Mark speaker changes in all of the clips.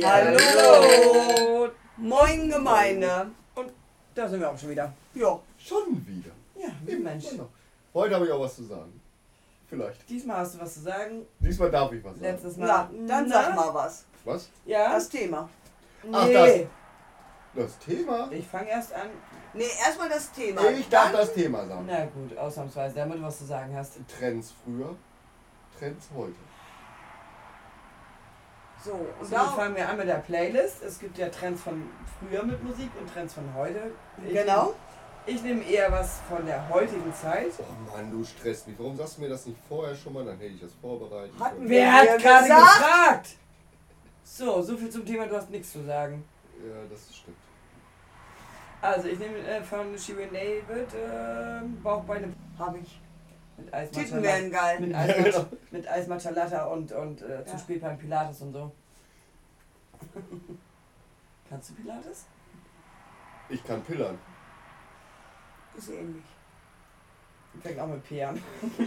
Speaker 1: Hallo! Moin Gemeinde!
Speaker 2: Und da sind wir auch schon wieder.
Speaker 1: Ja.
Speaker 3: Schon wieder.
Speaker 2: Ja, wie Mensch.
Speaker 3: Heute habe ich auch was zu sagen. Vielleicht.
Speaker 2: Diesmal hast du was zu sagen.
Speaker 3: Diesmal darf ich was sagen.
Speaker 2: Letztes Mal.
Speaker 1: Na, dann sag mal was.
Speaker 3: Was?
Speaker 2: Ja?
Speaker 1: Das Thema.
Speaker 3: Ach,
Speaker 2: Nee.
Speaker 3: Das Thema?
Speaker 2: Ich fange erst an.
Speaker 1: Nee, erstmal das Thema.
Speaker 3: Ich darf
Speaker 1: Dann-
Speaker 3: das Thema sagen.
Speaker 2: Na gut, ausnahmsweise, damit du was zu sagen hast.
Speaker 3: Trends früher, Trends heute.
Speaker 1: So, und
Speaker 2: So,
Speaker 1: da.
Speaker 2: fangen wir an mit der Playlist. Es gibt ja Trends von früher mit Musik und Trends von heute.
Speaker 1: Genau.
Speaker 2: Ich nehme eher was von der heutigen Zeit.
Speaker 3: Oh Mann, du stresst mich. Warum sagst du mir das nicht vorher schon mal? Dann hätte ich das vorbereitet.
Speaker 1: Hatten
Speaker 2: Wer
Speaker 1: Ja,
Speaker 2: hat gerade
Speaker 1: gesagt.
Speaker 2: gefragt? So viel zum Thema, du hast nichts zu sagen.
Speaker 3: Ja, das stimmt.
Speaker 2: Also, ich nehme von Shirin David Bauchbeine
Speaker 1: Hab ich.
Speaker 2: mit Eis
Speaker 1: Titten wären geil.
Speaker 2: Mit
Speaker 3: Ja, genau.
Speaker 2: Eis, mit Eis Matcha Latte und
Speaker 1: Ja.
Speaker 2: zu spät beim Pilates und so. Kannst du Pilates?
Speaker 3: Ich kann pillern.
Speaker 1: Ist ähnlich.
Speaker 2: Fängt auch mit P an.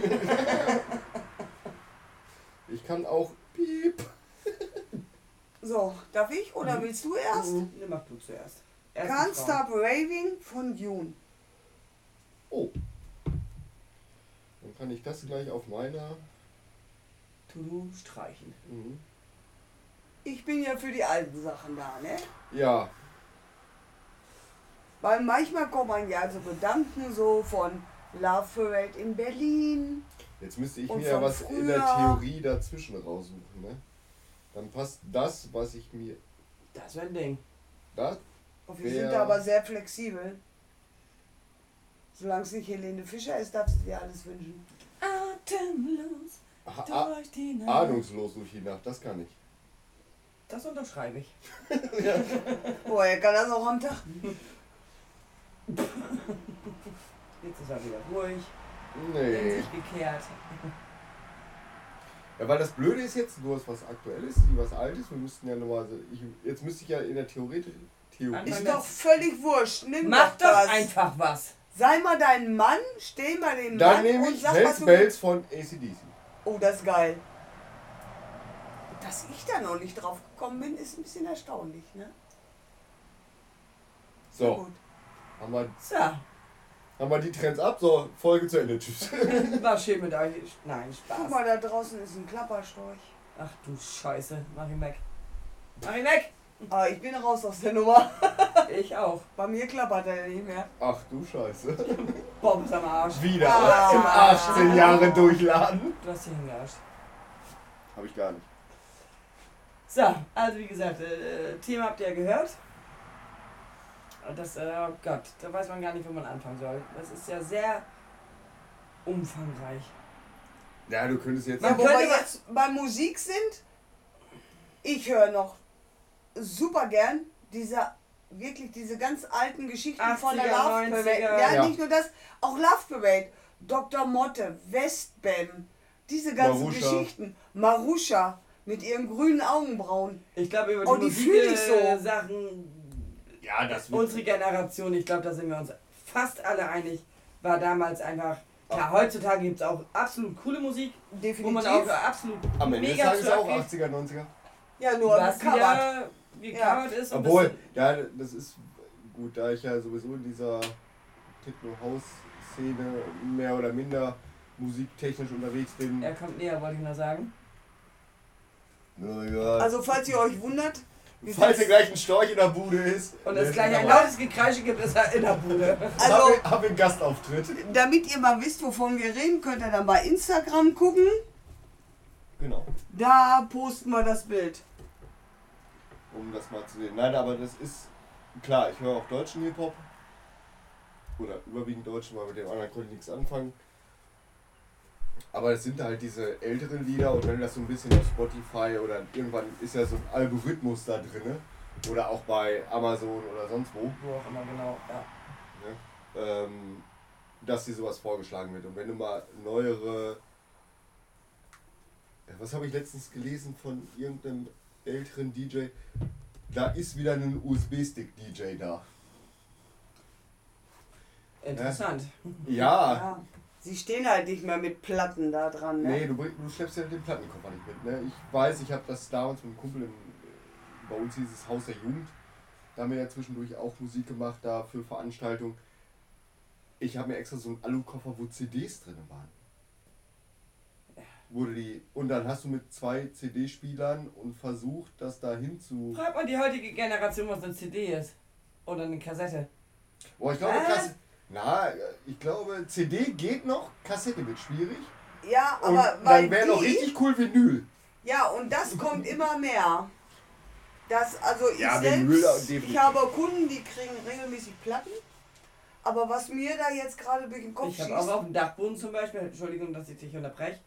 Speaker 3: Ich kann auch piep.
Speaker 1: So, darf ich oder willst du erst?
Speaker 2: Ne, mach du zuerst. Erst
Speaker 1: Can't
Speaker 2: die Frau.
Speaker 1: Stop Raving von Dune.
Speaker 3: Oh. Dann kann ich das gleich auf meiner...
Speaker 2: To-do streichen.
Speaker 3: Mhm.
Speaker 1: Ich bin ja für die alten Sachen da, ne?
Speaker 3: Ja,
Speaker 1: Weil manchmal kommt man ja so Gedanken so von Love Parade in Berlin.
Speaker 3: jetzt müsste ich
Speaker 1: Und
Speaker 3: mir ja
Speaker 1: von
Speaker 3: was in der
Speaker 1: früher.
Speaker 3: Theorie dazwischen raussuchen, ne? Dann passt das, was ich mir...
Speaker 2: Das wäre ein Ding.
Speaker 3: Das?
Speaker 1: Und wir
Speaker 3: Wer-
Speaker 1: sind da aber sehr flexibel. Solange es nicht Helene Fischer ist, darfst du dir alles wünschen.
Speaker 2: Atemlos durch die Nacht.
Speaker 3: Ahnungslos durch die Nacht, das kann ich.
Speaker 2: Das unterschreibe ich.
Speaker 1: Boah, er kann das auch am Tag.
Speaker 2: Jetzt ist er wieder ruhig. In
Speaker 3: Nee.
Speaker 2: sich gekehrt.
Speaker 3: Ja, weil das Blöde ist jetzt, du hast was Aktuelles, die was Altes. Wir müssten ja normalerweise... Jetzt müsste ich ja in der Theorie...
Speaker 1: Ist doch völlig wurscht. Nimm
Speaker 2: Mach doch
Speaker 1: das.
Speaker 2: einfach was.
Speaker 1: Sei mal dein Mann, steh mal den
Speaker 3: Dann
Speaker 1: Mann
Speaker 3: nehme
Speaker 1: und
Speaker 3: ich
Speaker 1: sag, was
Speaker 3: Hells
Speaker 1: du...
Speaker 3: Bells von AC/DC.
Speaker 1: Oh, das ist geil. Dass ich da noch nicht drauf gekommen bin, ist ein bisschen erstaunlich, ne?
Speaker 3: So,
Speaker 1: Gut.
Speaker 2: So,
Speaker 3: haben wir die Trends ab. So, Folge zu Ende. Tschüss.
Speaker 2: war schön mit euch. Nein,
Speaker 1: Guck
Speaker 2: Spaß.
Speaker 1: mal, da draußen ist ein Klapperstorch.
Speaker 2: Ach du Scheiße. Mach ihn weg. Mach ihn weg.
Speaker 1: Aber ich bin raus aus der Nummer.
Speaker 2: Ich auch.
Speaker 1: Bei mir klappert er nicht mehr.
Speaker 3: Ach du Scheiße.
Speaker 2: Bob ist am Arsch.
Speaker 3: Wieder
Speaker 1: Ah.
Speaker 3: im 18 Jahre durchladen.
Speaker 2: Du hast dich hingearscht.
Speaker 3: Hab ich gar nicht.
Speaker 2: So, also wie gesagt, Thema habt ihr ja gehört. Und das, oh Gott, da weiß man gar nicht, wo man anfangen soll. Das ist ja sehr umfangreich.
Speaker 3: Ja, du könntest jetzt...
Speaker 1: Ja,
Speaker 2: Man
Speaker 1: wo wir
Speaker 2: könnte mal-
Speaker 1: jetzt bei Musik sind, ich höre noch super gern diese ganz alten Geschichten von der
Speaker 2: 80er,
Speaker 1: Love Parade.
Speaker 2: 90er.
Speaker 1: Ja,
Speaker 3: Ja.
Speaker 1: nicht nur das, auch Love Parade. Dr. Motte, Westbam, diese ganzen
Speaker 3: Marusha.
Speaker 1: Geschichten. Marusha mit ihren grünen Augenbrauen.
Speaker 2: Ich glaube, über
Speaker 1: Oh,
Speaker 2: die
Speaker 1: die fühl ich so.
Speaker 2: Sachen,
Speaker 3: Ja, das
Speaker 2: unsere Generation, ich glaube, da sind wir uns fast alle einig, war damals einfach... Klar, heutzutage gibt es auch absolut coole Musik, wo
Speaker 1: Definitiv.
Speaker 2: man auch absolut
Speaker 3: Am Ende des
Speaker 2: mega
Speaker 3: Tages auch
Speaker 2: abgeht,
Speaker 3: 80er, 90er.
Speaker 1: Ja, nur
Speaker 2: was
Speaker 1: gecovert.
Speaker 2: wieder gecovert ist. Und
Speaker 3: Obwohl, ja, das ist gut, da ich ja sowieso in dieser Techno-House-Szene mehr oder minder musiktechnisch unterwegs bin.
Speaker 2: er kommt näher, wollte ich nur sagen.
Speaker 3: Naja.
Speaker 1: Also falls ihr euch wundert, wir
Speaker 3: Falls
Speaker 1: sind-
Speaker 3: hier gleich ein Storch in der Bude ist.
Speaker 2: Und es gleich ein lautes Gekreische gibt, ist er in der Bude.
Speaker 1: also
Speaker 3: Hab einen Gastauftritt.
Speaker 1: damit ihr mal wisst, wovon wir reden, könnt ihr dann bei Instagram gucken.
Speaker 3: Genau.
Speaker 1: Da posten wir das Bild.
Speaker 3: Um das mal zu sehen. Nein, aber das ist klar, ich höre auch deutschen Hip-Hop. Oder überwiegend deutschen, weil mit dem anderen konnte ich nichts anfangen. Aber es sind halt diese älteren Lieder und wenn du das so ein bisschen auf Spotify oder irgendwann ist ja so ein Algorithmus da drin. Oder auch bei Amazon oder sonst wo.
Speaker 2: Wo auch immer genau, ja.
Speaker 3: Dass dir sowas vorgeschlagen wird. Und wenn du mal neuere... Ja, was habe ich letztens gelesen von irgendeinem älteren DJ? Da ist wieder ein USB-Stick-DJ da.
Speaker 2: Interessant.
Speaker 3: Ja,
Speaker 1: Ja. Sie stehen halt nicht mehr mit Platten da dran, ne?
Speaker 3: nee, du schleppst ja den Plattenkoffer nicht mit. Ne? Ich weiß, ich habe das damals mit einem Kumpel im bei uns hieß es Haus der Jugend. Da haben wir ja zwischendurch auch Musik gemacht, da für Veranstaltungen. Ich habe mir extra so einen Alukoffer, wo CDs drin waren. Und dann hast du mit 2 CD-Spielern und versucht, das da hinzu...
Speaker 2: Frag mal die heutige Generation, was eine CD ist. Oder eine Kassette.
Speaker 3: Boah, ich glaube, ich glaube, CD geht noch, Kassette wird schwierig.
Speaker 1: Ja,
Speaker 3: Und
Speaker 1: aber
Speaker 3: dann wäre noch richtig cool Vinyl.
Speaker 1: Ja, und das kommt immer mehr. Ich
Speaker 3: ja,
Speaker 1: selbst, ich habe Kunden, die kriegen regelmäßig Platten. Aber was mir da jetzt gerade durch den Kopf schießt...
Speaker 2: Ich habe auch auf dem Dachboden zum Beispiel, Entschuldigung, dass ich dich unterbreche,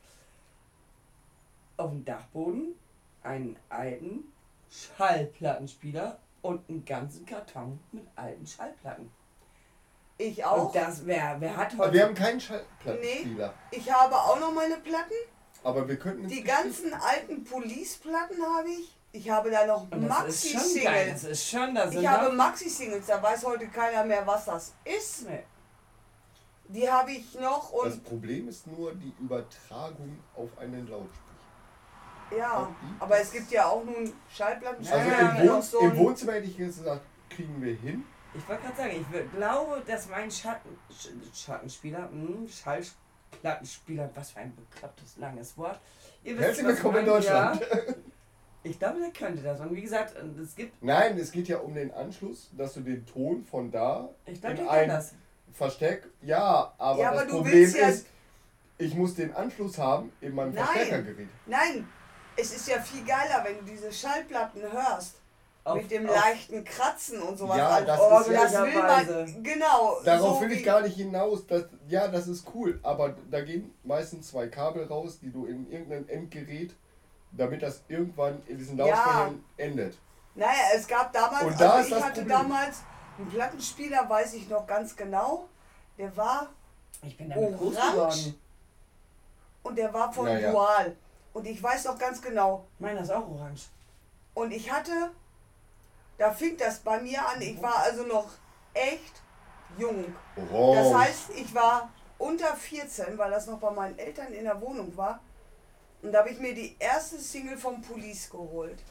Speaker 2: auf dem Dachboden einen alten Schallplattenspieler und einen ganzen Karton mit alten Schallplatten.
Speaker 1: Ich auch.
Speaker 2: Und das, wer hat heute...
Speaker 3: Aber wir haben keinen Schallplattenspieler.
Speaker 1: Nee, ich habe auch noch meine Platten.
Speaker 3: Aber wir könnten...
Speaker 1: Die ganzen alten Police-Platten habe ich. Ich habe da noch Maxi-Singles.
Speaker 2: Das ist schon das.
Speaker 1: Ich habe Maxi-Singles, da weiß heute keiner mehr, was das ist.
Speaker 2: Nee.
Speaker 1: Die habe ich noch und...
Speaker 3: Das Problem ist nur die Übertragung auf einen Lautsprecher.
Speaker 1: Ja, aber es gibt ja auch nun Schallplatten.
Speaker 3: Also im Wohnzimmer hätte ich gesagt, kriegen wir hin.
Speaker 2: Ich wollte gerade sagen, ich glaube, dass mein Schattenspieler, Schallplattenspieler, was für ein beklopptes langes Wort. Ihr wisst,
Speaker 3: Herzlich willkommen in Deutschland.
Speaker 2: Ja, ich glaube, der könnte das. Und wie gesagt, es gibt...
Speaker 3: Nein, es geht ja um den Anschluss, dass du den Ton von da
Speaker 2: Ich glaube,
Speaker 3: in
Speaker 2: der kann
Speaker 3: ein
Speaker 2: das.
Speaker 3: Versteck... Ja, aber
Speaker 1: Ja, aber
Speaker 3: das
Speaker 1: du
Speaker 3: Problem
Speaker 1: willst ja-
Speaker 3: ist, ich muss den Anschluss haben in meinem Verstärkergerät.
Speaker 1: Nein, es ist ja viel geiler, wenn du diese Schallplatten hörst. Mit dem
Speaker 2: auf-
Speaker 1: leichten Kratzen und sowas.
Speaker 3: Ja,
Speaker 1: Also,
Speaker 3: das ist
Speaker 1: das
Speaker 2: ja
Speaker 1: will
Speaker 2: Weise.
Speaker 1: man, genau.
Speaker 3: Darauf
Speaker 1: so
Speaker 3: will ich
Speaker 1: wie-
Speaker 3: gar nicht hinaus. Das ist cool, aber da gehen meistens 2 Kabel raus, die du in irgendein Endgerät, damit das irgendwann in diesen Lautsprechern endet.
Speaker 1: Naja, es gab damals,
Speaker 3: Und da ist
Speaker 1: ich
Speaker 3: das
Speaker 1: hatte
Speaker 3: Problem.
Speaker 1: damals einen Plattenspieler, weiß ich noch ganz genau. Der war
Speaker 2: Ich bin damit groß
Speaker 1: orange
Speaker 2: geworden.
Speaker 1: und der war von
Speaker 3: Naja.
Speaker 1: Dual. Und ich weiß noch ganz genau.
Speaker 2: Meiner ist auch orange.
Speaker 1: Und ich hatte, da fing das bei mir an, ich war also noch echt jung.
Speaker 3: Oh.
Speaker 1: Das heißt, ich war unter 14, weil das noch bei meinen Eltern in der Wohnung war. Und da habe ich mir die erste Single vom Police geholt.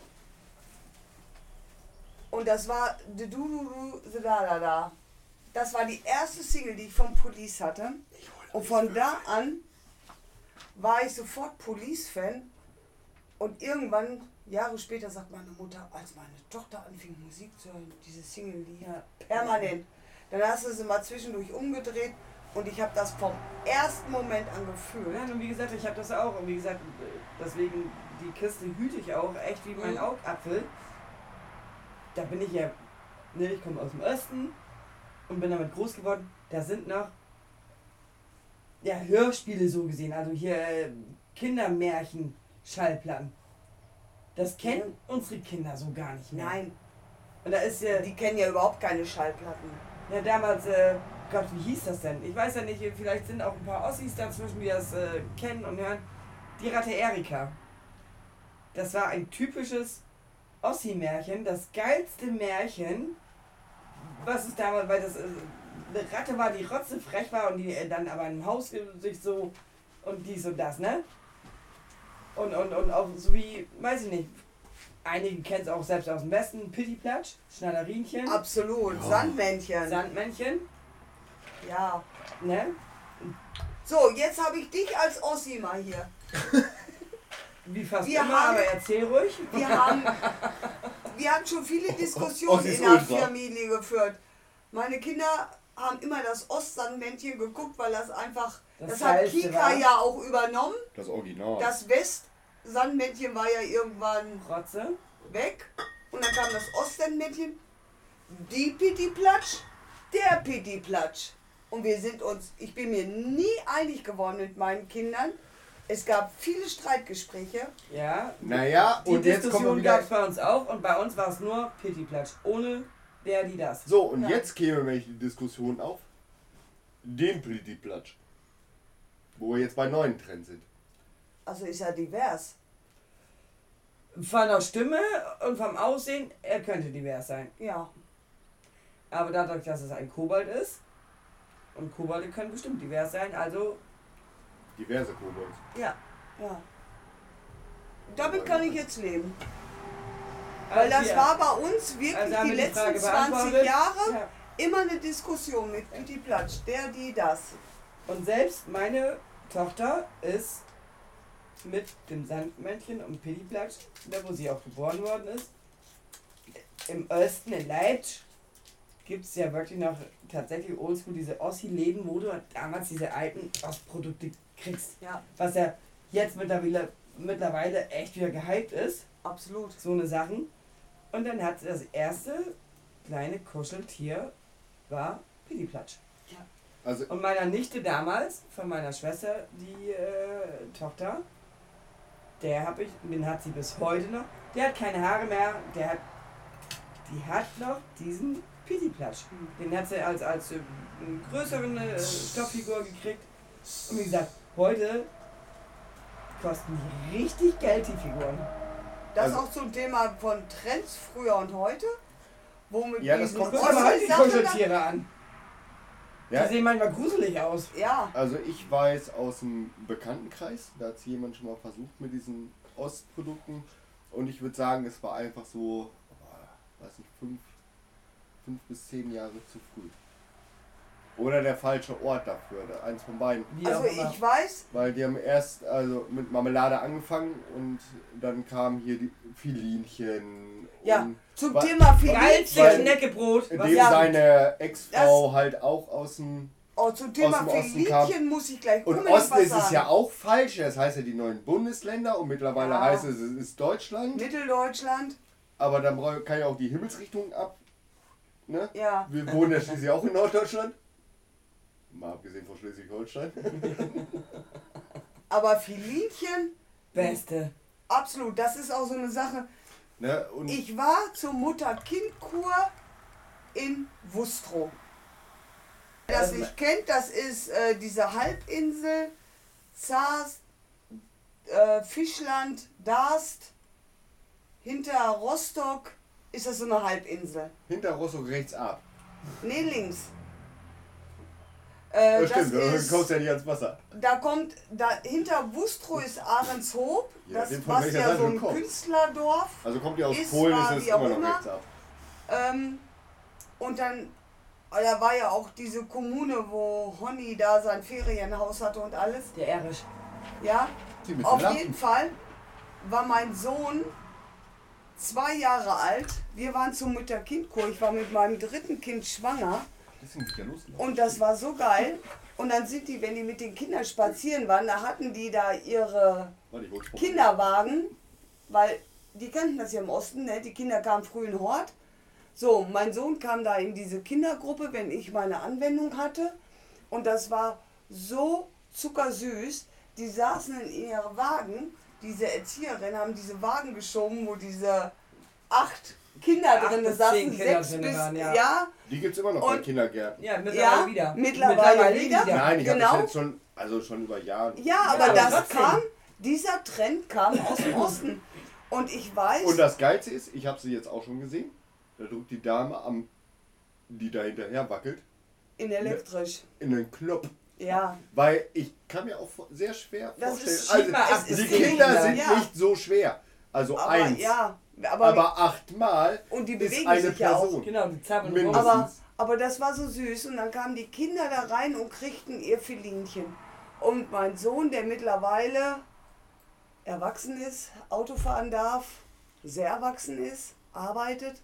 Speaker 1: Und das war The Du Du Du The Da Da Da. Das war die erste Single, die ich vom Police hatte. Und von da an war ich sofort Police-Fan. Und irgendwann, Jahre später, sagt meine Mutter, als meine Tochter anfing Musik zu hören, diese Single lief permanent. Dann hast du sie mal zwischendurch umgedreht und ich habe das vom ersten Moment an gefühlt.
Speaker 2: Nein, und wie gesagt, ich habe das auch. Und wie gesagt, deswegen, die Kiste hüte ich auch echt wie mein Augapfel. Da bin ich ja, ne, ich komme aus dem Osten und bin damit groß geworden. Da sind noch Hörspiele so gesehen, also hier Kindermärchen, Schallplatten. Das kennen unsere Kinder so gar nicht mehr.
Speaker 1: Nein,
Speaker 2: Und da ist ja,
Speaker 1: die kennen ja überhaupt keine Schallplatten.
Speaker 2: ja damals, Gott, wie hieß das denn? Ich weiß ja nicht, vielleicht sind auch ein paar Ossis dazwischen, die das kennen und hören. Die Ratte Erika. Das war ein typisches Ossi-Märchen, das geilste Märchen, was es damals, weil das eine Ratte war, die rotzefrech war und die dann aber im Haus sich so und dies und das, ne? Und auch so wie, weiß ich nicht, einige kennen es auch selbst aus dem Westen, Pittiplatsch, Schnallerinchen,
Speaker 1: Absolut,
Speaker 3: Ja.
Speaker 1: Sandmännchen.
Speaker 2: Sandmännchen,
Speaker 1: Ja.
Speaker 2: ne?
Speaker 1: So, jetzt habe ich dich als Ossi mal hier.
Speaker 2: Wie fast
Speaker 1: Wir
Speaker 2: immer,
Speaker 1: haben-
Speaker 2: aber erzähl ruhig.
Speaker 1: Wir haben schon viele Diskussionen
Speaker 3: Ossis
Speaker 1: in der
Speaker 3: Ultra.
Speaker 1: Familie geführt. Meine Kinder haben immer das Ostsandmännchen geguckt, weil das einfach, das hat
Speaker 2: Geilste
Speaker 1: Kika
Speaker 2: war
Speaker 1: ja auch übernommen.
Speaker 3: Das Original.
Speaker 1: Das Westsandmännchen war ja irgendwann
Speaker 2: Rotze.
Speaker 1: weg. Und dann kam das Ostsandmännchen, die Pittiplatsch, der Pittiplatsch. Und ich bin mir nie einig geworden mit meinen Kindern. Es gab viele Streitgespräche.
Speaker 2: Ja.
Speaker 3: Naja,
Speaker 2: Die
Speaker 3: und jetzt kommen wir
Speaker 2: Diskussion
Speaker 3: wieder...
Speaker 2: gab es bei uns auch und bei uns war es nur Pittiplatsch. Ohne der, die, das.
Speaker 3: So, und
Speaker 1: Ja.
Speaker 3: jetzt käme nämlich die Diskussion auf den Pittiplatsch. Wo wir jetzt bei neuen Trends sind.
Speaker 1: Also ist ja divers.
Speaker 2: Von der Stimme und vom Aussehen, er könnte divers sein.
Speaker 1: Ja.
Speaker 2: Aber dadurch, dass es ein Kobold ist, und Kobolde können bestimmt divers sein, also
Speaker 3: Diverse Kobolds.
Speaker 1: Ja. Ja. Damit kann ich jetzt leben. Weil das
Speaker 2: wir-
Speaker 1: war bei uns wirklich
Speaker 2: also haben
Speaker 1: die
Speaker 2: wir
Speaker 1: letzten
Speaker 2: Frage
Speaker 1: 20
Speaker 2: beantwortet.
Speaker 1: Jahre
Speaker 2: Ja.
Speaker 1: immer eine Diskussion mit Pitti Platsch. Der, die, das.
Speaker 2: Und selbst meine Tochter ist mit dem Sandmännchen und Pittiplatsch, da wo sie auch geboren worden ist, im Osten in Leipzig gibt es ja wirklich noch tatsächlich oldschool diese Ossi-Läden, wo du damals diese alten Ostprodukte kriegst.
Speaker 1: Ja,
Speaker 2: Was ja jetzt mittlerweile echt wieder gehypt ist,
Speaker 1: absolut.
Speaker 2: so eine Sachen. Und dann hat sie das erste kleine Kuscheltier war Pittiplatsch.
Speaker 3: Also
Speaker 2: Und meiner Nichte damals, von meiner Schwester, die Tochter, den hat sie bis heute noch. Der hat keine Haare mehr, die hat noch diesen Pittiplatsch. Den hat sie als größeren Stofffigur gekriegt. Und wie gesagt, heute kosten die richtig Geld, die Figuren.
Speaker 1: Das
Speaker 3: Also-
Speaker 1: auch zum Thema von Trends früher und heute. Wo mit
Speaker 3: Ja, das
Speaker 1: diesen
Speaker 3: kommt-
Speaker 2: Guck dir mal heute die
Speaker 1: Ossi-Sachen
Speaker 2: Kuscheltiere an.
Speaker 3: Ja.
Speaker 2: Die sehen manchmal gruselig aus.
Speaker 1: da- Ja,
Speaker 3: Also ich weiß aus dem Bekanntenkreis, da hat es jemand schon mal versucht mit diesen Ostprodukten und ich würde sagen, es war einfach so, weiß nicht, 5 bis 10 Jahre zu früh. Oder der falsche Ort dafür, eins von beiden.
Speaker 2: Wie
Speaker 1: also
Speaker 2: auch immer.
Speaker 1: ich weiß,
Speaker 3: Weil die haben erst mit Marmelade angefangen und dann kamen hier die Filinchen.
Speaker 1: Ja,
Speaker 3: und
Speaker 1: zum
Speaker 3: Wa-
Speaker 1: Thema
Speaker 2: Geilste
Speaker 1: Filinchen.
Speaker 2: Knäckebrot.
Speaker 3: dem
Speaker 2: Was
Speaker 1: ja-
Speaker 3: seine Ex-Frau halt auch aus dem...
Speaker 1: Oh, zum Thema
Speaker 3: aus dem Osten
Speaker 1: Filinchen muss ich gleich
Speaker 3: Und
Speaker 1: unbedingt
Speaker 3: Osten
Speaker 1: was
Speaker 3: ist es
Speaker 1: sagen.
Speaker 3: ja auch falsch, das heißt ja die neuen Bundesländer und mittlerweile
Speaker 1: Ja.
Speaker 3: heißt es ist Deutschland.
Speaker 1: Mitteldeutschland,
Speaker 3: Aber dann kann ja auch die Himmelsrichtung ab. Ne?
Speaker 1: ja.
Speaker 3: Wir wohnen ja schließlich auch in Norddeutschland. Mal abgesehen von Schleswig-Holstein.
Speaker 1: Aber Filinchen,
Speaker 2: Beste.
Speaker 1: absolut, das ist auch so eine Sache.
Speaker 3: Ne? Und
Speaker 1: Ich war zur Mutter-Kind-Kur in Wustrow. Wer das nicht kennt, das ist diese Halbinsel, Zars, Fischland, Darst, hinter Rostock ist das so eine Halbinsel.
Speaker 3: hinter Rostock rechts ab.
Speaker 1: Nee, links.
Speaker 3: Das
Speaker 1: Das
Speaker 3: stimmt, du
Speaker 1: ist,
Speaker 3: kommst ja nicht ans Wasser.
Speaker 1: hinter Wustrow ist Ahrenshoop,
Speaker 3: Ja,
Speaker 1: das
Speaker 3: dem von
Speaker 1: was
Speaker 3: welcher
Speaker 1: ja
Speaker 3: Seite
Speaker 1: so
Speaker 3: du
Speaker 1: ein
Speaker 3: kommst.
Speaker 1: Künstlerdorf.
Speaker 3: Also kommt ihr aus
Speaker 1: Ist
Speaker 3: Polen,
Speaker 1: wahr,
Speaker 3: ist es
Speaker 1: wie auch
Speaker 3: immer noch
Speaker 1: immer.
Speaker 3: rechts ab.
Speaker 1: Und dann, da war ja auch diese Kommune, wo Honny da sein Ferienhaus hatte und alles.
Speaker 2: Der Erisch.
Speaker 1: Ja,
Speaker 3: Die mit den
Speaker 1: auf
Speaker 3: Lampen.
Speaker 1: jeden Fall war mein Sohn 2 Jahre alt. Wir waren zur Mutter-Kind-Kur. Ich war mit meinem 3. Kind schwanger.
Speaker 3: Deswegen geht ja losgelaufen.
Speaker 1: Und das war so geil. Und dann sind die, wenn die mit den Kindern spazieren waren, da hatten die da ihre
Speaker 3: Warte, ich hol's vor.
Speaker 1: Kinderwagen, weil die kannten das ja im Osten, ne? Die Kinder kamen früh in Hort. So, mein Sohn kam da in diese Kindergruppe, wenn ich meine Anwendung hatte. Und das war so zuckersüß. Die saßen in ihren Wagen, diese Erzieherinnen haben diese Wagen geschoben, wo diese 8 Kinder
Speaker 2: 8
Speaker 1: drin
Speaker 2: bis 10
Speaker 1: saßen,
Speaker 2: Kinder
Speaker 1: 6
Speaker 2: drin
Speaker 1: bis,
Speaker 2: waren,
Speaker 1: ja.
Speaker 2: ja.
Speaker 3: Die gibt's immer noch bei
Speaker 1: Und-
Speaker 3: Kindergärten.
Speaker 2: Ja, mittlerweile
Speaker 1: Ja,
Speaker 2: wieder.
Speaker 1: mittlerweile wieder.
Speaker 3: Nein, ich habe
Speaker 1: Genau.
Speaker 3: das jetzt schon, also schon über Jahre.
Speaker 1: Ja, aber
Speaker 2: aber
Speaker 1: das
Speaker 2: trotzdem.
Speaker 1: dieser Trend kam aus dem Osten. Und ich weiß,
Speaker 3: Und das Geilste ist, ich habe sie jetzt auch schon gesehen, da drückt die Dame, die da hinterher wackelt,
Speaker 1: in elektrisch.
Speaker 3: in den Knopf.
Speaker 1: Ja,
Speaker 3: Weil ich kann mir auch sehr schwer
Speaker 1: Das
Speaker 3: vorstellen,
Speaker 1: ist
Speaker 3: also
Speaker 2: schiebbar ab
Speaker 3: die
Speaker 2: bis
Speaker 3: Kinder
Speaker 2: Kinder,
Speaker 3: sind
Speaker 1: ja.
Speaker 3: nicht so schwer. Also
Speaker 1: aber
Speaker 3: eins.
Speaker 1: ja,
Speaker 3: Aber 8-mal
Speaker 1: und die
Speaker 3: ist
Speaker 1: bewegen
Speaker 3: eine
Speaker 1: sich ja auch.
Speaker 3: Person.
Speaker 2: Genau, die zappeln
Speaker 3: Mindestens.
Speaker 2: rum.
Speaker 1: Aber das war so süß und dann kamen die Kinder da rein und kriegten ihr Filinchen. Und mein Sohn, der mittlerweile erwachsen ist, Auto fahren darf, sehr erwachsen ist, arbeitet.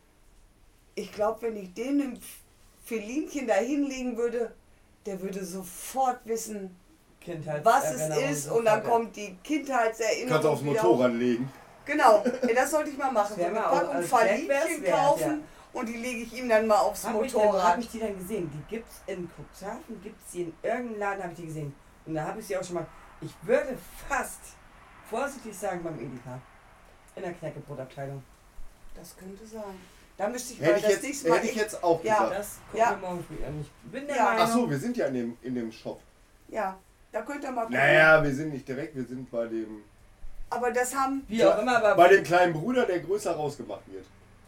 Speaker 1: Ich glaube, wenn ich den ein Filinchen da hinlegen würde, der würde sofort wissen, was es ist und dann kommt die Kindheitserinnerung
Speaker 3: Kannst du aufs
Speaker 1: wieder
Speaker 3: Motorrad legen.
Speaker 1: Genau, das sollte ich mal machen. So
Speaker 2: Wär
Speaker 1: eine
Speaker 2: mal auch
Speaker 1: Packung
Speaker 2: als Gag wär's
Speaker 1: Falinchen
Speaker 2: wert,
Speaker 1: kaufen und die lege ich ihm dann mal aufs
Speaker 2: Hab
Speaker 1: Motorrad.
Speaker 2: ich die dann gesehen? Die gibt's in Cuxhaven, gibt's die in irgendeinem Laden, habe ich die gesehen. Und da habe ich sie auch schon mal, ich würde fast vorsichtig sagen beim Edeka. In der Knäckebrotabteilung.
Speaker 1: Das könnte sein. Da müsste ich mal
Speaker 3: Hätte ich
Speaker 1: das
Speaker 3: jetzt,
Speaker 1: nächste Mal
Speaker 3: hätte ich
Speaker 1: echt-
Speaker 3: jetzt auch
Speaker 1: Ja.
Speaker 3: gesagt.
Speaker 2: Das gucken
Speaker 1: Ja.
Speaker 2: wir morgen früh an. Ich bin der
Speaker 1: Ja.
Speaker 2: Meinung,
Speaker 3: Ach so, wir sind ja in dem Shop.
Speaker 1: Ja, da könnt ihr mal gucken.
Speaker 3: Naja, wir sind nicht direkt, wir sind bei dem
Speaker 1: Aber das haben.
Speaker 2: wie auch immer, aber
Speaker 3: bei dem kleinen Bruder, der größer rausgemacht wird.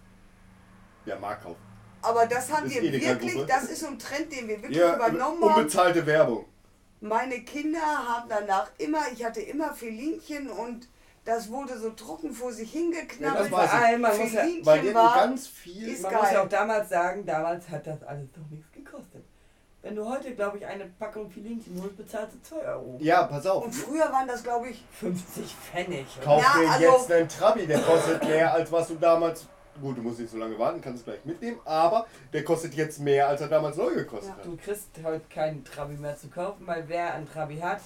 Speaker 3: Ja, Marktkauf.
Speaker 1: Aber das haben
Speaker 3: Ist
Speaker 1: wir
Speaker 3: Edeka-Gruppe.
Speaker 1: wirklich, das ist so ein Trend, den wir wirklich
Speaker 3: Ja,
Speaker 1: übernommen haben.
Speaker 3: unbezahlte Werbung.
Speaker 1: Meine Kinder haben danach immer, ich hatte immer Filinchen und das wurde so trocken vor sich
Speaker 3: Ja,
Speaker 1: hingeknabbert.
Speaker 3: das weiß ich.
Speaker 2: Vor allem, man muss ja,
Speaker 1: Filinchen
Speaker 3: Weil die
Speaker 1: war,
Speaker 3: ganz viel.
Speaker 1: ist
Speaker 2: man
Speaker 1: geil.
Speaker 2: muss ja auch damals sagen, damals hat das alles doch nichts gekostet. Wenn du heute, glaube ich, eine Packung Filinchen holst, bezahlst du 2 Euro.
Speaker 3: Ja, pass auf.
Speaker 1: Und früher waren das, glaube ich,
Speaker 2: 50 Pfennig.
Speaker 3: Kauf
Speaker 1: Ja,
Speaker 3: dir
Speaker 1: also-
Speaker 3: jetzt einen Trabi, der kostet mehr, als was du damals. Gut, du musst nicht so lange warten, kannst es gleich mitnehmen, aber der kostet jetzt mehr, als er damals neu gekostet
Speaker 1: Ja.
Speaker 3: hat.
Speaker 2: Du kriegst heute keinen Trabi mehr zu kaufen, weil wer einen Trabi hat,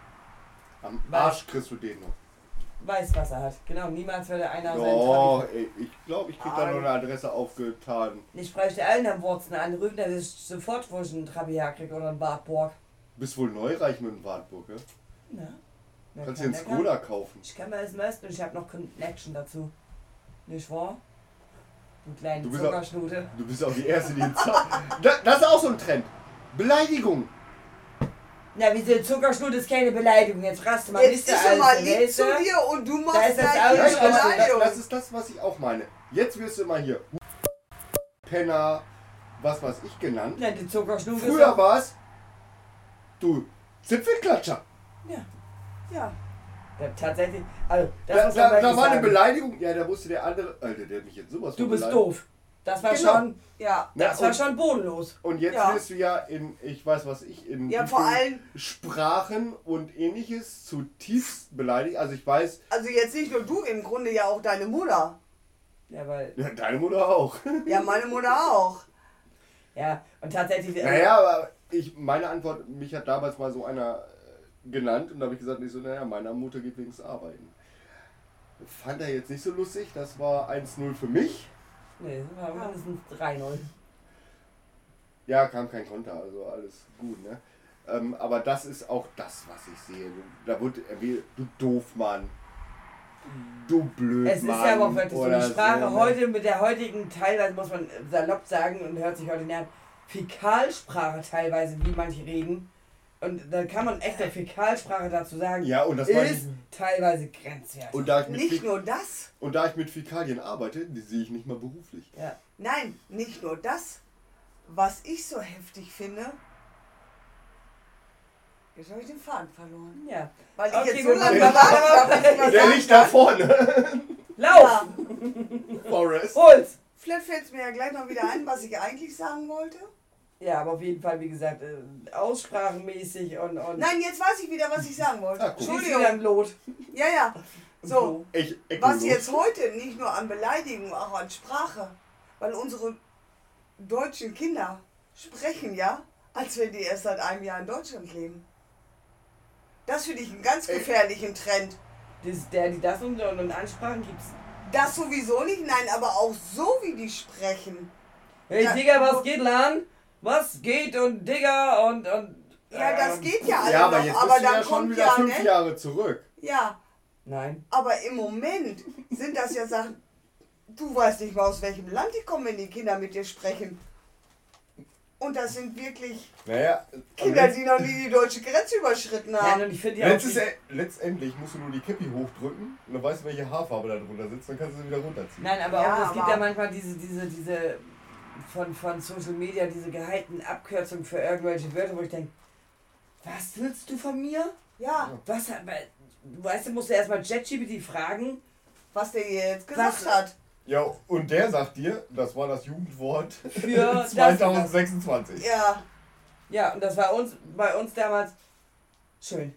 Speaker 3: Am Arsch kriegst du den noch.
Speaker 2: weiß, was er hat. Genau, niemals werde einer seinen
Speaker 3: Oh,
Speaker 2: Trabi.
Speaker 3: ey, ich glaube, ich krieg da noch eine Adresse aufgetan.
Speaker 2: Ich spreche allen am Wurzeln an, Rügen, dass ich sofort, wo ich einen Trabi herkriege oder einen Wartburg.
Speaker 3: Bist wohl neureich mit dem Wartburg, ja?
Speaker 2: Na, wer
Speaker 3: Kannst dir
Speaker 2: kann,
Speaker 3: einen
Speaker 2: der kann.
Speaker 3: Skoda kaufen.
Speaker 2: Ich kann mir das meisten und ich habe noch Connection dazu. Nicht wahr? Du kleine
Speaker 3: Du bist
Speaker 2: Zuckerschnute.
Speaker 3: Du bist auch die Erste, die das ist auch so ein Trend. Beleidigung.
Speaker 2: Na, wieso Zuckerschnute ist keine Beleidigung. Jetzt rast du mal
Speaker 1: jetzt
Speaker 2: nicht
Speaker 1: ist er mal lieb
Speaker 2: weißt
Speaker 1: zu
Speaker 2: du?
Speaker 1: dir und du
Speaker 2: Da
Speaker 1: machst
Speaker 2: ist das
Speaker 1: gleich
Speaker 2: Auto
Speaker 1: hier
Speaker 2: schon
Speaker 3: Das,
Speaker 2: mal.
Speaker 1: Beleidigung.
Speaker 3: das ist das, was ich auch meine. Jetzt wirst du immer hier Penner, was weiß ich genannt.
Speaker 2: Na, die Zuckerschnute ist
Speaker 3: Früher
Speaker 2: auch...
Speaker 3: war es, du Zipfelklatscher.
Speaker 2: Ja.
Speaker 1: Ja.
Speaker 2: Ja, tatsächlich. Also, das
Speaker 3: Da,
Speaker 2: muss man
Speaker 3: da
Speaker 2: wirklich
Speaker 3: war eine
Speaker 2: sagen.
Speaker 3: Beleidigung. Ja, da wusste der andere, Alter, der hat mich jetzt sowas
Speaker 2: Du
Speaker 3: von
Speaker 2: bist
Speaker 3: beleidigt.
Speaker 2: doof. Das war
Speaker 1: Genau.
Speaker 2: schon...
Speaker 1: Ja.
Speaker 2: Das
Speaker 3: Ja,
Speaker 2: war schon bodenlos.
Speaker 3: Und jetzt
Speaker 1: Ja.
Speaker 3: wirst du ja in, ich weiß was ich, in
Speaker 1: Ja,
Speaker 3: wie
Speaker 1: vor
Speaker 3: vielen
Speaker 1: allem,
Speaker 3: Sprachen und ähnliches zutiefst beleidigt. Also ich weiß,
Speaker 1: also jetzt nicht nur du, im Grunde ja auch deine Mutter.
Speaker 2: Ja, weil...
Speaker 3: ja, deine Mutter auch.
Speaker 1: Ja, meine Mutter auch.
Speaker 2: Ja, und tatsächlich...
Speaker 3: Naja, aber meine Antwort, mich hat damals mal so einer genannt und da habe ich gesagt, nicht so, naja, meiner Mutter geht wenigstens arbeiten. Fand er jetzt nicht so lustig, das war 1-0 für mich.
Speaker 2: Nee, das war mindestens 3-0.
Speaker 3: Ja, kam kein Konter, also alles gut, ne? Aber das ist auch das, was ich sehe. Da wurde erwähnt, du Doofmann. Du Blödmann.
Speaker 2: Es ist ja aber auch wirklich so eine
Speaker 3: oder
Speaker 2: Sprache
Speaker 3: so, ne?
Speaker 2: heute mit der heutigen, teilweise muss man salopp sagen und hört sich heute näher an, Fäkalsprache teilweise, wie manche reden. Und dann kann man echt eine Fäkalsprache dazu sagen.
Speaker 3: Ja, und das war
Speaker 2: ist teilweise grenzwertig.
Speaker 3: und da ich mit
Speaker 1: Nicht nur das.
Speaker 3: Und da ich mit Fäkalien arbeite, die sehe ich nicht mal beruflich.
Speaker 2: Ja.
Speaker 1: Nein, nicht nur das. Was ich so heftig finde. Jetzt habe ich den Faden verloren.
Speaker 2: Ja.
Speaker 1: Weil ich
Speaker 2: Okay,
Speaker 1: jetzt so
Speaker 2: gut,
Speaker 1: lange
Speaker 3: dann-
Speaker 1: gewartet habe, bis ich was
Speaker 3: Der
Speaker 1: sagen
Speaker 3: liegt da
Speaker 1: kann.
Speaker 3: vorne.
Speaker 2: Lauf!
Speaker 1: Ja,
Speaker 3: Forrest.
Speaker 2: Holz!
Speaker 1: vielleicht fällt es mir ja gleich noch wieder ein, was ich eigentlich sagen wollte.
Speaker 2: Ja, aber auf jeden Fall, wie gesagt, aussprachenmäßig und
Speaker 1: Nein, jetzt weiß ich wieder, was ich sagen wollte.
Speaker 3: Ah, guck.
Speaker 2: schießt wieder im
Speaker 1: Entschuldigung.
Speaker 2: Lot.
Speaker 1: Ja, ja. So, was
Speaker 3: Eckologisch.
Speaker 1: jetzt heute nicht nur an Beleidigung, auch an Sprache, weil unsere deutschen Kinder sprechen ja, als wenn die erst seit einem Jahr in Deutschland leben. Das finde ich einen ganz gefährlichen Trend.
Speaker 2: Das und Ansprachen gibt's.
Speaker 1: Das sowieso nicht, nein, aber auch so, wie die sprechen.
Speaker 2: Hey
Speaker 1: Ja,
Speaker 2: Digga, was geht, Lan? Was geht und Digga und
Speaker 1: Ja, das geht ja alle
Speaker 3: Ja, aber
Speaker 1: noch,
Speaker 3: jetzt
Speaker 1: aber
Speaker 3: bist du
Speaker 1: dann
Speaker 3: ja schon
Speaker 1: kommt
Speaker 3: wieder
Speaker 1: ja,
Speaker 3: 5
Speaker 1: ne?
Speaker 3: Jahre zurück.
Speaker 1: Ja,
Speaker 2: Nein.
Speaker 1: aber im Moment sind das ja Sachen, du weißt nicht mal, aus welchem Land die kommen, wenn die Kinder mit dir sprechen. Und das sind wirklich
Speaker 3: Naja,
Speaker 1: Kinder, die noch nie die deutsche Grenze überschritten
Speaker 2: Nein,
Speaker 1: haben.
Speaker 2: und ich finde ja auch.
Speaker 3: letztendlich musst du nur die Käppi hochdrücken und dann weißt du, welche Haarfarbe da drunter sitzt, dann kannst du sie wieder runterziehen.
Speaker 2: Nein, aber
Speaker 1: Ja,
Speaker 2: auch, es gibt
Speaker 1: aber-
Speaker 2: ja manchmal diese von Social Media, diese gehaltenen Abkürzungen für irgendwelche Wörter, wo ich denke, was willst du von mir?
Speaker 1: Ja,
Speaker 2: Was, weißt du, musst du erstmal ChatGPT fragen.
Speaker 1: was der jetzt gesagt
Speaker 2: Was?
Speaker 1: hat.
Speaker 3: Ja, und der sagt dir, das war das Jugendwort
Speaker 2: Für das-
Speaker 3: 2026.
Speaker 1: Ja,
Speaker 2: Ja, und das war bei uns damals schön.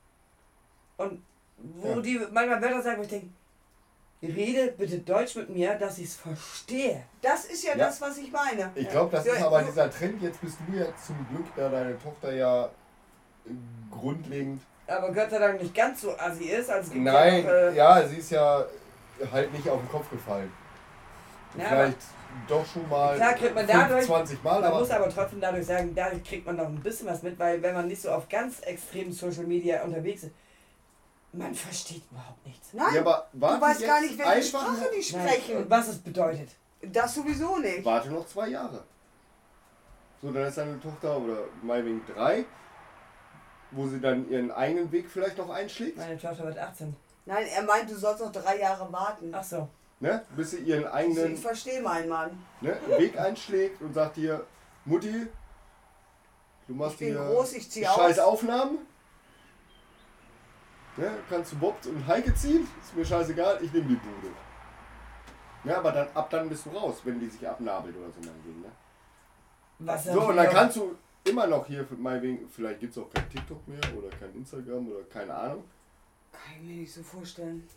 Speaker 2: Und wo
Speaker 3: Ja.
Speaker 2: die manchmal Wörter sagen, wo ich denke, rede bitte Deutsch mit mir, dass ich es verstehe.
Speaker 1: das ist ja,
Speaker 3: Ja.
Speaker 1: das, was ich meine.
Speaker 3: Ich glaube, das
Speaker 1: Ja,
Speaker 3: ist aber
Speaker 1: du-
Speaker 3: dieser Trend. Jetzt bist du ja zum Glück, da deine Tochter ja grundlegend.
Speaker 2: Aber Gott sei Dank nicht ganz so assi ist, als es gibt
Speaker 3: Nein,
Speaker 2: ja noch,
Speaker 3: ja, sie ist ja halt nicht auf den Kopf gefallen.
Speaker 2: Ja,
Speaker 3: Vielleicht doch schon mal
Speaker 2: Klar kriegt man dadurch-
Speaker 3: 20 Mal,
Speaker 2: Man
Speaker 3: aber
Speaker 2: muss aber trotzdem dadurch sagen, dadurch kriegt man noch ein bisschen was mit, weil wenn man nicht so auf ganz extremen Social Media unterwegs ist, man versteht überhaupt nichts.
Speaker 1: Nein,
Speaker 3: ja, aber
Speaker 1: du
Speaker 3: warte
Speaker 1: weißt gar
Speaker 3: jetzt
Speaker 1: nicht, welche
Speaker 3: einfach
Speaker 1: Sprache
Speaker 3: noch-
Speaker 1: die
Speaker 2: Nein.
Speaker 1: sprechen.
Speaker 2: Und was es bedeutet.
Speaker 1: Das sowieso nicht.
Speaker 3: Warte noch 2 Jahre. So, dann ist deine Tochter oder meinetwegen 3, wo sie dann ihren eigenen Weg vielleicht noch einschlägt.
Speaker 2: Meine Tochter wird 18.
Speaker 1: Nein, er meint, du sollst noch 3 Jahre warten.
Speaker 2: Ach so.
Speaker 3: Ne? Bis sie ihren
Speaker 1: Ich
Speaker 3: eigenen
Speaker 1: verstehe meinen Mann.
Speaker 3: Weg einschlägt und sagt dir, Mutti, du machst
Speaker 1: Ich bin
Speaker 3: hier
Speaker 1: groß, ich ziehe
Speaker 3: scheiß
Speaker 1: aus.
Speaker 3: Aufnahmen. Ne? Kannst du Bob und Heike ziehen? Ist mir scheißegal, ich nehme die Bude. Ja, aber dann bist du raus, wenn die sich abnabelt oder so meinetwegen, ne?
Speaker 2: Was
Speaker 3: So, und dann kannst du immer noch hier, meinetwegen, vielleicht gibt es auch kein TikTok mehr oder kein Instagram oder keine Ahnung.
Speaker 1: Kann ich mir nicht so vorstellen.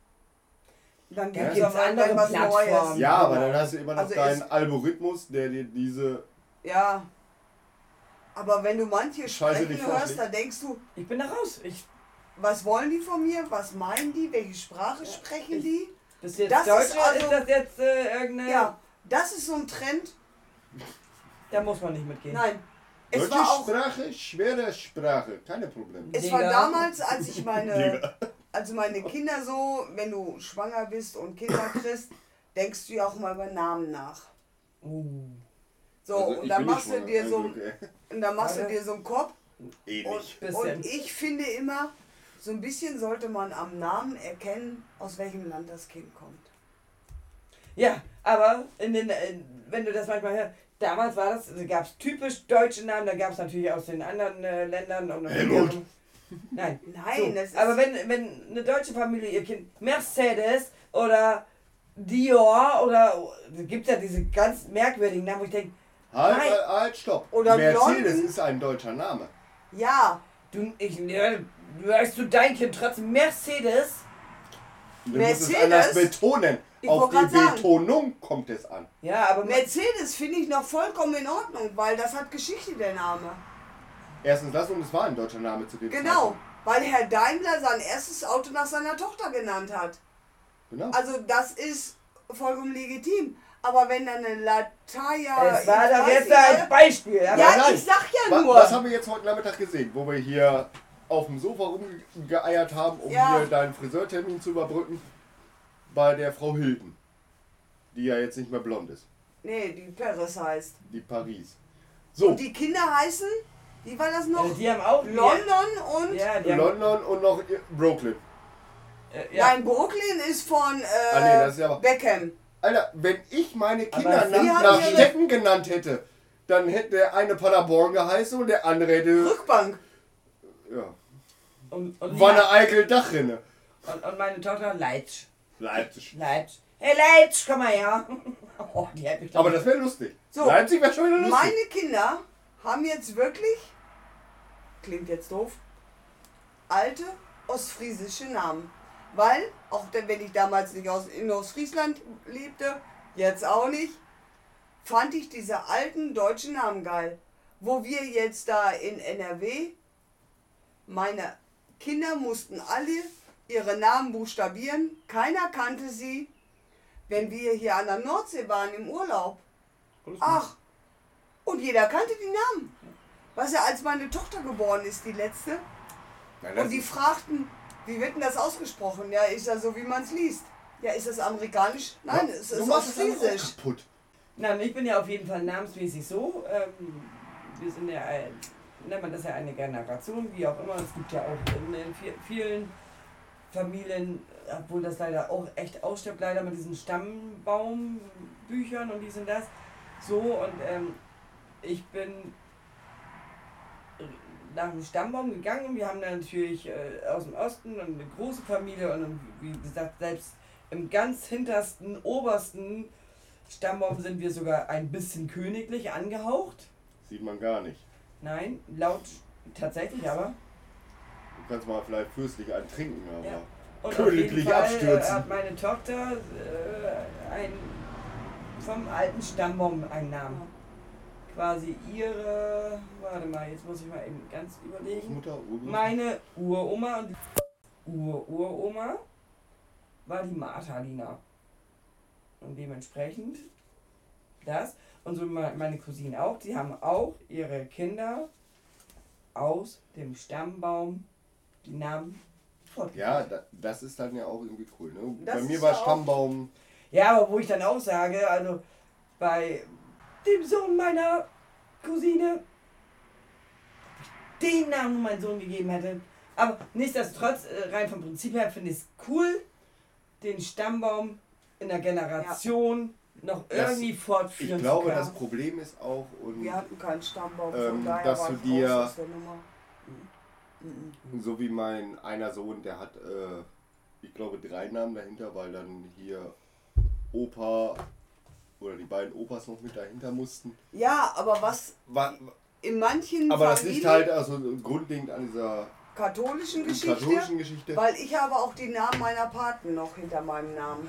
Speaker 1: Dann
Speaker 2: Da
Speaker 1: gibt
Speaker 2: gibt's
Speaker 1: es
Speaker 2: andere
Speaker 1: was
Speaker 2: Plattformen.
Speaker 1: Neues.
Speaker 3: Ja, aber dann hast du immer noch
Speaker 1: Also
Speaker 3: deinen Algorithmus, der dir diese...
Speaker 1: Ja. Aber wenn du manche
Speaker 3: Scheiße
Speaker 1: sprechen
Speaker 3: nicht
Speaker 1: hörst,
Speaker 3: vorschlägt.
Speaker 1: da denkst du,
Speaker 2: Ich bin da raus.
Speaker 1: was wollen die von mir? Was meinen die? Welche Sprache sprechen die?
Speaker 2: Bist du jetzt
Speaker 1: Das
Speaker 2: Deutsche?
Speaker 1: ist also-
Speaker 2: ist das jetzt irgendeine...
Speaker 1: Ja, das ist so ein Trend.
Speaker 2: Da muss man nicht mitgehen.
Speaker 1: Nein. Es
Speaker 3: Deutsche
Speaker 1: war auch,
Speaker 3: Sprache, schwere Sprache, keine Probleme.
Speaker 1: es war
Speaker 2: Digga.
Speaker 1: damals, als ich
Speaker 3: Digga.
Speaker 1: meine Kinder so, wenn du schwanger bist und Kinder kriegst, denkst du ja auch mal über Namen nach. So,
Speaker 3: Also,
Speaker 1: und
Speaker 3: ich
Speaker 1: dann
Speaker 3: bin
Speaker 1: machst
Speaker 3: nicht
Speaker 1: du dir
Speaker 3: schwanger,
Speaker 1: so,
Speaker 3: ein Glück, ey.
Speaker 1: und dann machst du
Speaker 2: Warte.
Speaker 1: dir so einen Kopf.
Speaker 3: Ähnlich.
Speaker 2: Bisschen.
Speaker 1: Und ich finde immer, so ein bisschen sollte man am Namen erkennen, aus welchem Land das Kind kommt.
Speaker 2: Ja, aber wenn du das manchmal hörst, damals war das, gab es typisch deutsche Namen, da gab es natürlich aus den anderen Ländern und
Speaker 3: Helmut.
Speaker 2: Nein.
Speaker 1: Nein,
Speaker 2: So,
Speaker 1: das ist.
Speaker 2: aber wenn eine deutsche Familie ihr Kind Mercedes oder Dior oder gibt ja diese ganz merkwürdigen Namen, wo ich denke,
Speaker 3: Halt,
Speaker 2: Nein.
Speaker 3: halt, stopp.
Speaker 1: Oder
Speaker 3: Mercedes
Speaker 1: Blonden.
Speaker 3: ist ein deutscher Name.
Speaker 1: Ja,
Speaker 2: du weißt du dein Kind trotzdem Mercedes?
Speaker 3: Du musst es
Speaker 1: Mercedes?
Speaker 3: anders betonen.
Speaker 1: Ich
Speaker 3: Auf
Speaker 1: wollt
Speaker 3: die
Speaker 1: grad sagen.
Speaker 3: Betonung kommt es an.
Speaker 2: Ja, aber
Speaker 1: Mercedes finde ich noch vollkommen in Ordnung, weil das hat Geschichte, der Name.
Speaker 3: Erstens das und es war ein deutscher Name zu dem
Speaker 1: Genau,
Speaker 3: Zeitpunkt.
Speaker 1: weil Herr Daimler sein erstes Auto nach seiner Tochter genannt hat.
Speaker 3: Genau.
Speaker 1: Also das ist vollkommen legitim. Aber wenn dann eine Lataya...
Speaker 2: es war
Speaker 1: ich
Speaker 2: doch
Speaker 1: weiß
Speaker 2: jetzt
Speaker 1: nicht,
Speaker 2: ein Beispiel. Aber
Speaker 1: Ja,
Speaker 3: nein.
Speaker 1: ich sag ja
Speaker 3: Was,
Speaker 1: nur.
Speaker 3: was haben wir jetzt heute Nachmittag gesehen, wo wir hier auf dem Sofa rumgeeiert haben, um
Speaker 1: Ja.
Speaker 3: hier deinen Friseurtermin zu überbrücken? Bei der Frau Hilton, die ja jetzt nicht mehr blond ist.
Speaker 1: Nee, die Paris heißt.
Speaker 3: Die Paris. So,
Speaker 1: Und die Kinder heißen, wie war das noch?
Speaker 2: die haben auch
Speaker 1: London und...
Speaker 2: Ja, die haben,
Speaker 3: London und noch Brooklyn.
Speaker 2: ja.
Speaker 1: Nein, Brooklyn ist von
Speaker 3: Nee, das ist ja aber...
Speaker 1: Beckham.
Speaker 3: Alter, wenn ich meine Kinder
Speaker 2: Aber sie
Speaker 3: nach
Speaker 1: haben ihre-
Speaker 3: Städten genannt hätte, dann hätte der eine Paderborn geheißen und der andere hätte...
Speaker 1: Rückbank.
Speaker 3: Ja.
Speaker 2: Und
Speaker 3: Wanne Eickel Dachrinne.
Speaker 2: und meine Tochter Leitsch.
Speaker 3: Leipzig.
Speaker 2: Leitsch. Hey Leitsch, komm mal her. Oh, die hat mich
Speaker 3: Aber das wäre lustig.
Speaker 1: So,
Speaker 3: Leipzig wäre schon wieder lustig.
Speaker 1: Meine Kinder haben jetzt wirklich, klingt jetzt doof, alte ostfriesische Namen. Weil, auch wenn ich damals nicht in Ostfriesland lebte, jetzt auch nicht, fand ich diese alten deutschen Namen geil. Wo wir jetzt da in NRW, meine Kinder mussten alle ihre Namen buchstabieren, keiner kannte sie. Wenn wir hier an der Nordsee waren im Urlaub, ach, und jeder kannte die Namen. Was ja, als meine Tochter geboren ist, die letzte,
Speaker 3: Nein, das
Speaker 1: und die
Speaker 3: ist-
Speaker 1: fragten, wie wird denn das ausgesprochen? Ja, ist ja so, wie man es liest. Ja, ist das amerikanisch? Nein, es
Speaker 3: du
Speaker 1: ist
Speaker 3: machst es dann auch
Speaker 1: ostfriesisch.
Speaker 3: kaputt.
Speaker 2: Nein, ich bin ja auf jeden Fall namensmäßig so. Wir sind ja, nennt man das ja eine Generation, wie auch immer. Es gibt ja auch in vielen Familien, obwohl das leider auch echt ausstirbt, leider mit diesen Stammbaumbüchern und dies und das. So, und ich bin nach dem Stammbaum gegangen und wir haben dann natürlich aus dem Osten und eine große Familie und wie gesagt, selbst im ganz hintersten, obersten Stammbaum sind wir sogar ein bisschen königlich angehaucht.
Speaker 3: Sieht man gar nicht.
Speaker 2: Nein, laut tatsächlich aber.
Speaker 3: Du kannst mal vielleicht fürstlich einen trinken, aber...
Speaker 2: Ja. Und
Speaker 3: Königlich
Speaker 2: auf jeden Fall,
Speaker 3: abstürzen.
Speaker 2: hat meine Tochter vom alten Stammbaum einen Namen. Quasi ihre, warte mal, jetzt muss ich mal eben ganz überlegen.
Speaker 3: Großmutter, Urgroßmutter?
Speaker 2: Meine Uroma und die Uroma war die Martha Lina. Und dementsprechend das. Und so meine Cousinen auch, die haben auch ihre Kinder aus dem Stammbaum die Namen fortgeführt.
Speaker 3: Ja, das ist dann ja auch irgendwie cool. Ne?
Speaker 1: Das
Speaker 3: Bei mir
Speaker 1: ist
Speaker 3: war
Speaker 1: ja auch-
Speaker 3: Stammbaum...
Speaker 2: Ja, aber wo ich dann auch sage, also bei dem Sohn meiner Cousine, den Namen mein Sohn gegeben hätte. Aber nichtsdestotrotz, rein vom Prinzip her finde ich es cool, den Stammbaum in der Generation noch
Speaker 3: Das-
Speaker 2: irgendwie fortführen
Speaker 3: Ich glaube,
Speaker 2: zu können.
Speaker 3: das Problem ist auch... Und
Speaker 1: Wir hatten keinen Stammbaum,
Speaker 3: Ähm,
Speaker 1: von daher
Speaker 3: dass
Speaker 1: war
Speaker 3: du
Speaker 1: ich
Speaker 3: dir-
Speaker 1: raus aus der Nummer.
Speaker 3: So wie mein einer Sohn, der hat, ich glaube, 3 Namen dahinter, weil dann hier Opa oder die beiden Opas noch mit dahinter mussten.
Speaker 1: Ja, aber was in manchen
Speaker 3: aber das
Speaker 1: Familien
Speaker 3: liegt halt also grundlegend an dieser
Speaker 1: katholischen Geschichte, weil ich habe auch die Namen meiner Paten noch hinter meinem Namen.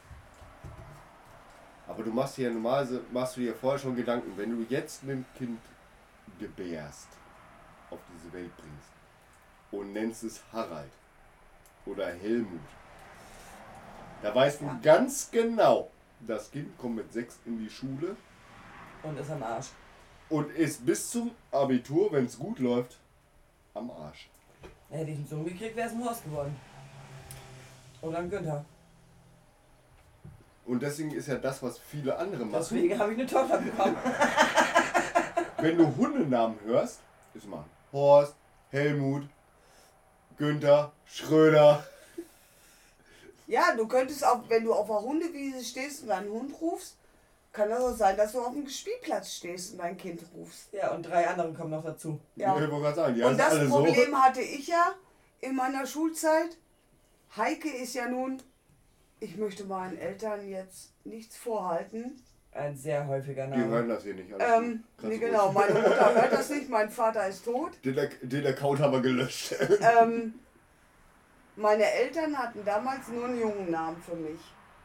Speaker 3: Aber du machst dir ja normalerweise, machst du dir vorher schon Gedanken, wenn du jetzt ein Kind gebärst, auf diese Welt bringst und nennst es Harald oder Helmut, da weißt du ganz genau, das Kind kommt mit 6 in die Schule
Speaker 2: Und ist am Arsch.
Speaker 3: und ist bis zum Abitur, wenn es gut läuft, am Arsch.
Speaker 2: Hätte ich einen Sohn gekriegt, wäre es ein Horst geworden. Oder ein Günther.
Speaker 3: Und deswegen ist ja das, was viele andere machen.
Speaker 2: Deswegen habe ich eine Tochter bekommen.
Speaker 3: Wenn du Hundenamen hörst, ist mal Horst, Helmut, Günther, Schröder.
Speaker 1: Ja, du könntest auch, wenn du auf der Hundewiese stehst und deinen Hund rufst, kann das auch sein, dass du auf dem Spielplatz stehst und dein Kind rufst.
Speaker 2: Ja, und 3 andere kommen noch dazu.
Speaker 1: Ja.
Speaker 3: Ich wollte gerade sagen, die
Speaker 1: Und
Speaker 3: heißen
Speaker 1: das
Speaker 3: alle
Speaker 1: Problem
Speaker 3: so.
Speaker 1: hatte ich ja in meiner Schulzeit. Heike ist ja nun, ich möchte meinen Eltern jetzt nichts vorhalten.
Speaker 2: Ein sehr häufiger
Speaker 3: Die hören
Speaker 2: Name.
Speaker 3: das hier nicht. Alles gut. Kannst
Speaker 1: Nee,
Speaker 3: du
Speaker 1: genau,
Speaker 3: ruhig.
Speaker 1: meine Mutter hört das nicht, mein Vater ist tot.
Speaker 3: Den Account haben wir gelöscht.
Speaker 1: Meine Eltern hatten damals nur einen jungen Namen für mich.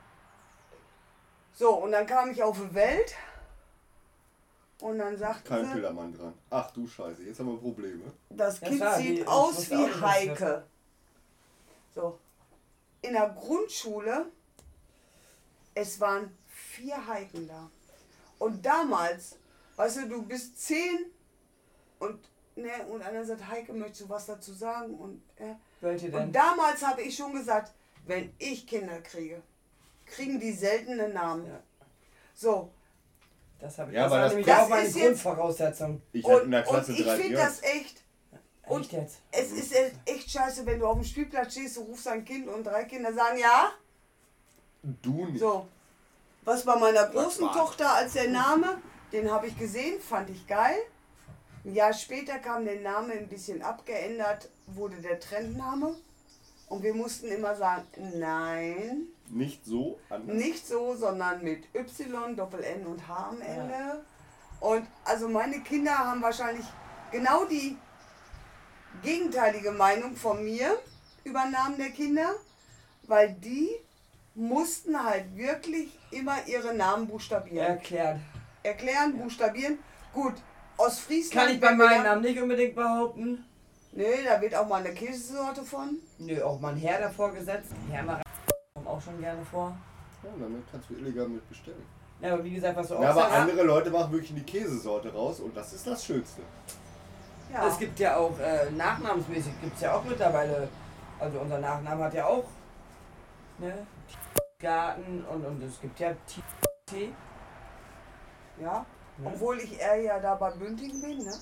Speaker 1: So, und dann kam ich auf die Welt und dann sagten
Speaker 3: Kein
Speaker 1: sie,
Speaker 3: Pillermann dran. Ach du Scheiße, jetzt haben wir Probleme.
Speaker 1: das
Speaker 2: Ja,
Speaker 1: Kind
Speaker 2: klar,
Speaker 1: sieht
Speaker 2: ich
Speaker 1: aus
Speaker 2: wusste
Speaker 1: wie
Speaker 2: auch nicht, was das
Speaker 1: Heike. So, in der Grundschule, es waren 4 Heiken da. Und damals, weißt du, du bist 10 und einer sagt, Heike, möchtest du was dazu sagen?
Speaker 2: Welche denn?
Speaker 1: Und damals habe ich schon gesagt, wenn ich Kinder kriege, kriegen die seltene Namen.
Speaker 2: Ja.
Speaker 1: So,
Speaker 2: Das habe ich.
Speaker 3: Ja,
Speaker 2: das
Speaker 3: aber
Speaker 2: war
Speaker 3: das-
Speaker 2: nämlich
Speaker 1: das
Speaker 2: auch meine
Speaker 1: ist jetzt-
Speaker 2: Grundvoraussetzung.
Speaker 3: Ich hatte in
Speaker 1: und
Speaker 3: der Klasse
Speaker 1: ich
Speaker 3: 3
Speaker 1: finde das echt, und
Speaker 2: Echt jetzt?
Speaker 1: es ist echt scheiße, wenn du auf dem Spielplatz stehst, du rufst ein Kind und 3 Kinder sagen, ja.
Speaker 3: Du nicht.
Speaker 1: So, was bei meiner großen
Speaker 3: war-
Speaker 1: Tochter als der Name, den habe ich gesehen, fand ich geil. Ein Jahr später kam der Name ein bisschen abgeändert, wurde der Trendname. Und wir mussten immer sagen, nein,
Speaker 3: Nicht so anders.
Speaker 1: nicht so, sondern mit Y, Doppel-N und H am Ende. Und also meine Kinder haben wahrscheinlich genau die gegenteilige Meinung von mir über Namen der Kinder, weil die mussten halt wirklich immer ihre Namen buchstabieren.
Speaker 2: Erklärt.
Speaker 1: Erklären, buchstabieren. Gut, Ostfriesland...
Speaker 2: Kann ich bei
Speaker 1: wenn wir
Speaker 2: meinem
Speaker 1: da-
Speaker 2: Namen nicht unbedingt behaupten.
Speaker 1: Nee, da wird auch mal eine Käsesorte von.
Speaker 2: Nö, auch mal ein Herr davor gesetzt. Herr kommt auch schon gerne vor.
Speaker 3: Ja, damit kannst du illegal mit bestellen.
Speaker 2: Ja, aber wie gesagt, was du auch
Speaker 3: Ja, aber
Speaker 2: sagst,
Speaker 3: andere Leute machen wirklich die Käsesorte raus und das ist das Schönste.
Speaker 1: Ja.
Speaker 2: es gibt ja auch nachnamensmäßig, gibt es ja auch mittlerweile, also unser Nachname hat ja auch, ne, Garten und es gibt ja T.
Speaker 1: Ja,
Speaker 2: Ne?
Speaker 1: obwohl ich eher ja da bei Bünding bin, ne?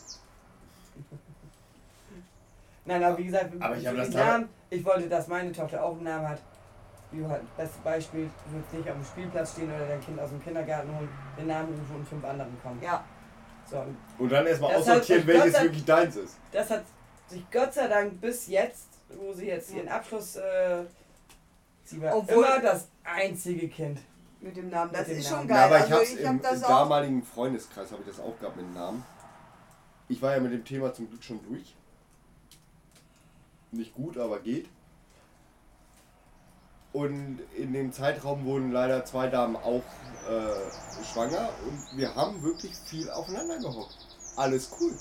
Speaker 2: Nein, aber wie gesagt,
Speaker 3: Aber ich habe das
Speaker 2: Namen, ich wollte, dass meine Tochter auch einen Namen hat. Wie halt, bestes Beispiel, du willst nicht auf dem Spielplatz stehen oder dein Kind aus dem Kindergarten holen, den Namen rufen und 5 anderen kommen.
Speaker 1: Ja.
Speaker 2: So, und
Speaker 3: Und dann erstmal
Speaker 2: Das hat
Speaker 3: aussortieren,
Speaker 2: sich
Speaker 3: welches
Speaker 2: Gott sei-
Speaker 3: wirklich deins ist.
Speaker 2: das hat sich Gott sei Dank bis jetzt, wo sie jetzt ihren Abschluss, sie war
Speaker 1: Obwohl-
Speaker 2: immer das einzige Kind.
Speaker 1: Mit dem Namen. Das
Speaker 2: Mit dem
Speaker 1: ist schon
Speaker 2: Namen.
Speaker 1: geil.
Speaker 3: Ja, aber ich
Speaker 1: also
Speaker 3: hab's
Speaker 1: ich
Speaker 3: im,
Speaker 1: hab das
Speaker 3: im
Speaker 1: auch.
Speaker 3: damaligen Freundeskreis habe ich das auch gehabt mit dem Namen. Ich war ja mit dem Thema zum Glück schon durch. Nicht gut, aber geht. Und in dem Zeitraum wurden leider 2 Damen auch schwanger und wir haben wirklich viel aufeinander gehockt. Alles cool.